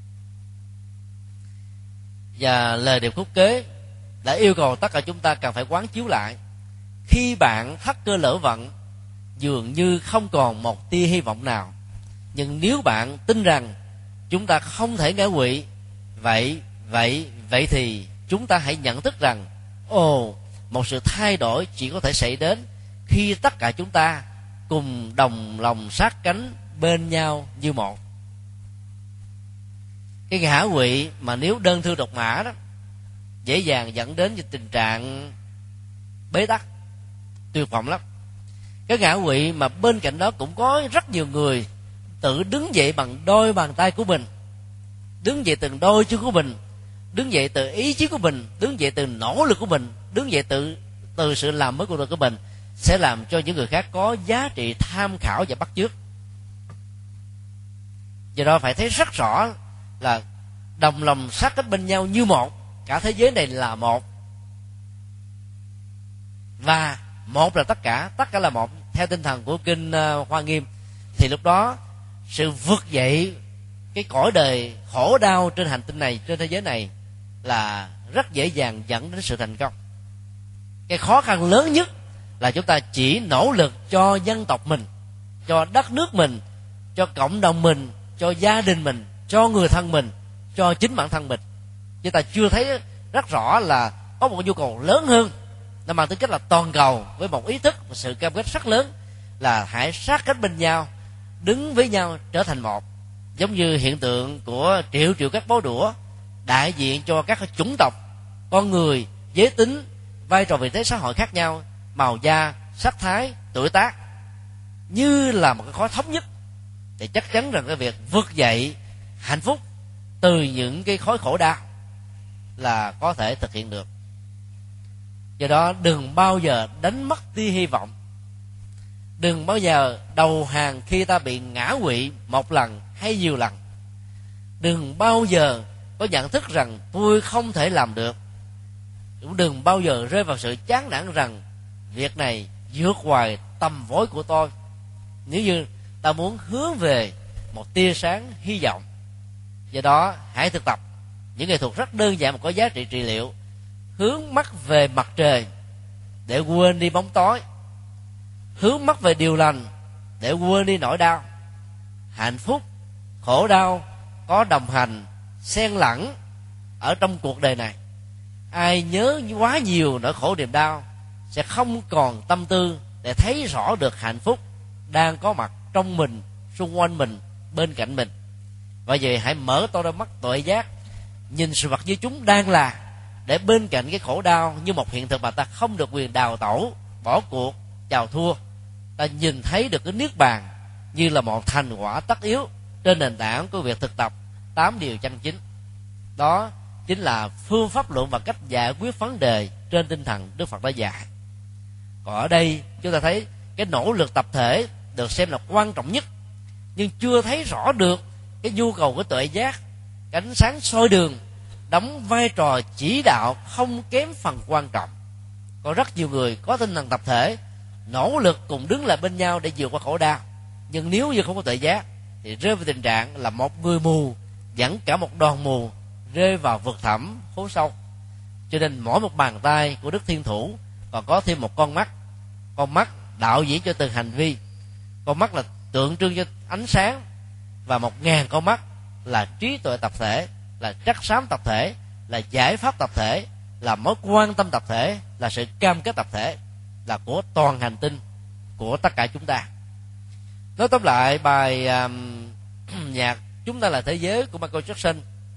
Và lời điệp khúc kế đã yêu cầu tất cả chúng ta cần phải quán chiếu lại: khi bạn thất cơ lỡ vận, dường như không còn một tia hy vọng nào. Nhưng nếu bạn tin rằng chúng ta không thể ngã quỵ, vậy vậy vậy thì chúng ta hãy nhận thức rằng ồ, một sự thay đổi chỉ có thể xảy đến khi tất cả chúng ta cùng đồng lòng sát cánh bên nhau như một. Cái ngã quỵ mà nếu đơn thư độc mã đó dễ dàng dẫn đến những tình trạng bế tắc, tuyệt vọng lắm. Cái ngã quỵ mà bên cạnh đó cũng có rất nhiều người tự đứng dậy bằng đôi bàn tay của mình, đứng dậy từ đôi chân của mình, đứng dậy từ ý chí của mình, đứng dậy từ nỗ lực của mình, đứng dậy từ từ sự làm mới cuộc đời của mình, sẽ làm cho những người khác có giá trị tham khảo và bắt chước. Do đó phải thấy rất rõ là đồng lòng sát cánh bên nhau như một, cả thế giới này là một, và một là tất cả, tất cả là một theo tinh thần của kinh uh, Hoa Nghiêm. Thì lúc đó sự vực dậy cái cõi đời khổ đau trên hành tinh này, trên thế giới này là rất dễ dàng dẫn đến sự thành công. Cái khó khăn lớn nhất là chúng ta chỉ nỗ lực cho dân tộc mình, cho đất nước mình, cho cộng đồng mình, cho gia đình mình, cho người thân mình, cho chính bản thân mình. Chúng ta chưa thấy rất rõ là có một nhu cầu lớn hơn, nó mang tính cách là toàn cầu, với một ý thức và sự cam kết rất lớn là hãy sát cánh bên nhau, đứng với nhau trở thành một. Giống như hiện tượng của triệu triệu các báu đũa đại diện cho các chủng tộc, con người, giới tính, vai trò vị thế xã hội khác nhau, màu da, sắc thái, tuổi tác, như là một cái khối thống nhất, thì chắc chắn rằng cái việc vực dậy hạnh phúc từ những cái khối khổ đau là có thể thực hiện được. Do đó đừng bao giờ đánh mất tia hy vọng, đừng bao giờ đầu hàng khi ta bị ngã quỵ một lần hay nhiều lần, đừng bao giờ có nhận thức rằng tôi không thể làm được, cũng đừng bao giờ rơi vào sự chán nản rằng việc này vượt ngoài tầm với của tôi. Nếu như ta muốn hướng về một tia sáng hy vọng, do đó hãy thực tập những nghệ thuật rất đơn giản mà có giá trị trị liệu. Hướng mắt về mặt trời để quên đi bóng tối, hướng mắt về điều lành để quên đi nỗi đau. Hạnh phúc, khổ đau có đồng hành xen lẫn ở trong cuộc đời này. Ai nhớ quá nhiều nỗi khổ niềm đau sẽ không còn tâm tư để thấy rõ được hạnh phúc đang có mặt trong mình, xung quanh mình, bên cạnh mình. Vậy vậy hãy mở to đôi mắt tuệ giác, nhìn sự vật như chúng đang là, để bên cạnh cái khổ đau như một hiện thực mà ta không được quyền đào tẩu, bỏ cuộc, chào thua, ta nhìn thấy được cái niết bàn như là một thành quả tất yếu trên nền tảng của việc thực tập tám điều chân chính. Đó chính là phương pháp luận và cách giải quyết vấn đề trên tinh thần Đức Phật đã dạy. Còn ở đây chúng ta thấy cái nỗ lực tập thể được xem là quan trọng nhất, nhưng chưa thấy rõ được cái nhu cầu của tuệ giác, cái ánh sáng soi đường đóng vai trò chỉ đạo không kém phần quan trọng. Có rất nhiều người có tinh thần tập thể nỗ lực cùng đứng lại bên nhau để vượt qua khổ đau, nhưng nếu như không có tuệ giác thì rơi vào tình trạng là một người mù dẫn cả một đoàn mù rơi vào vực thẳm hố sâu. Cho nên mỗi một bàn tay của Đức Thiên Thủ còn có thêm một con mắt. Con mắt đạo diễn cho từng hành vi, con mắt là tượng trưng cho ánh sáng, và một ngàn con mắt là trí tuệ tập thể, là trắc xám tập thể, là giải pháp tập thể, là mối quan tâm tập thể, là sự cam kết tập thể, là của toàn hành tinh, của tất cả chúng ta. Nói tóm lại, bài um, nhạc Chúng Ta Là Thế Giới của Michael Jackson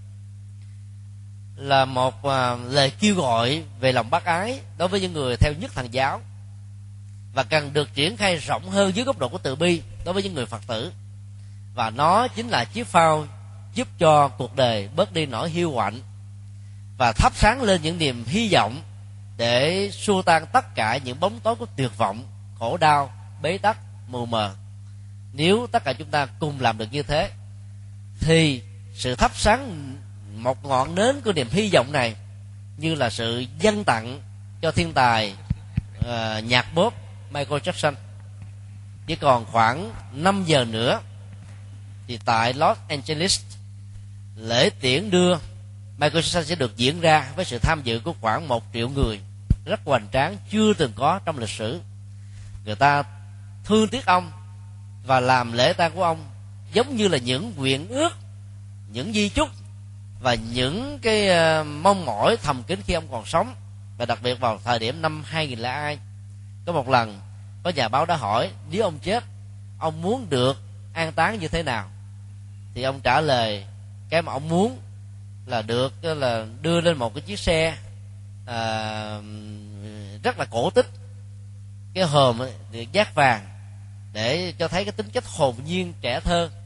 là một uh, lời kêu gọi về lòng bác ái đối với những người theo nhất thần giáo, và cần được triển khai rộng hơn dưới góc độ của từ bi đối với những người Phật tử. Và nó chính là chiếc phao giúp cho cuộc đời bớt đi nỗi hiu quạnh và thắp sáng lên những niềm hy vọng, để xua tan tất cả những bóng tối của tuyệt vọng, khổ đau, bế tắc, mù mờ. Nếu tất cả chúng ta cùng làm được như thế, thì sự thắp sáng một ngọn nến của niềm hy vọng này như là sự dâng tặng cho thiên tài uh, nhạc pop Michael Jackson. Chỉ còn khoảng năm giờ nữa thì tại Los Angeles, lễ tiễn đưa Michael Jackson sẽ được diễn ra với sự tham dự của khoảng một triệu người, rất hoành tráng, chưa từng có trong lịch sử. Người ta thương tiếc ông và làm lễ tang của ông giống như là những nguyện ước, những di chúc và những cái uh, mong mỏi thầm kín khi ông còn sống. Và đặc biệt vào thời điểm năm hai nghìn lẻ hai, có một lần có nhà báo đã hỏi nếu ông chết, ông muốn được an táng như thế nào, thì ông trả lời cái mà ông muốn là được là đưa lên một cái chiếc xe à, rất là cổ tích, cái hòm được dát vàng để cho thấy cái tính chất hồn nhiên trẻ thơ,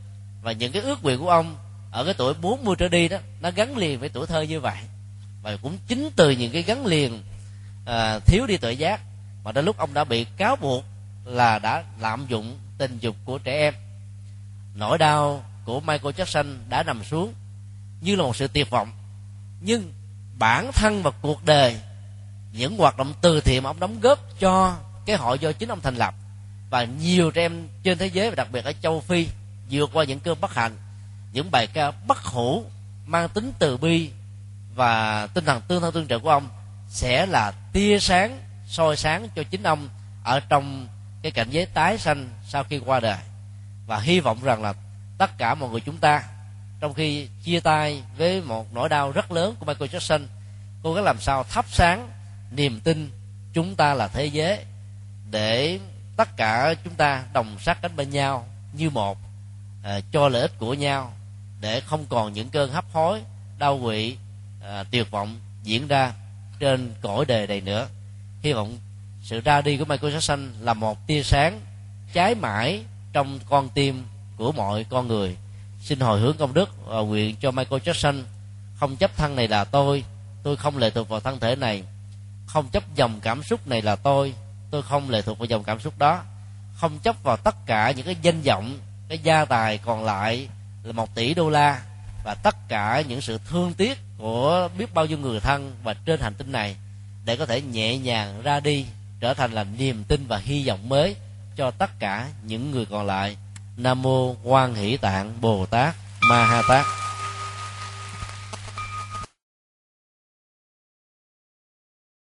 và những cái ước nguyện của ông ở cái tuổi bốn mươi trở đi đó, nó gắn liền với tuổi thơ như vậy. Và cũng chính từ những cái gắn liền à, thiếu đi tự giác mà đến lúc ông đã bị cáo buộc là đã lạm dụng tình dục của trẻ em. Nỗi đau của Michael Jackson đã nằm xuống như là một sự tuyệt vọng, nhưng bản thân và cuộc đời, những hoạt động từ thiện mà ông đóng góp cho cái hội do chính ông thành lập, và nhiều trẻ em trên thế giới và đặc biệt ở châu Phi vượt qua những cơn bất hạnh, những bài ca bất hủ mang tính từ bi và tinh thần tương thân tương trợ của ông sẽ là tia sáng soi sáng cho chính ông ở trong cái cảnh giới tái sanh sau khi qua đời. Và hy vọng rằng là tất cả mọi người chúng ta, trong khi chia tay với một nỗi đau rất lớn của Michael Jackson, cố gắng làm sao thắp sáng niềm tin chúng ta là thế giới, để tất cả chúng ta đồng sát cánh bên nhau như một, à, cho lợi ích của nhau, để không còn những cơn hấp hối, đau quỵ, à, tuyệt vọng diễn ra trên cõi đời này nữa. Hy vọng sự ra đi của Michael Jackson là một tia sáng cháy mãi trong con tim của mọi con người. Xin hồi hướng công đức và nguyện cho Michael Jackson không chấp thân này là tôi, tôi không lệ thuộc vào thân thể này; không chấp dòng cảm xúc này là tôi, tôi không lệ thuộc vào dòng cảm xúc đó; không chấp vào tất cả những cái danh vọng, cái gia tài còn lại là một tỷ đô la, và tất cả những sự thương tiếc của biết bao nhiêu người thân và trên hành tinh này, để có thể nhẹ nhàng ra đi, trở thành là niềm tin và hy vọng mới cho tất cả những người còn lại. Nam mô Quan Hỷ Tạng Bồ Tát Ma Ha Tát.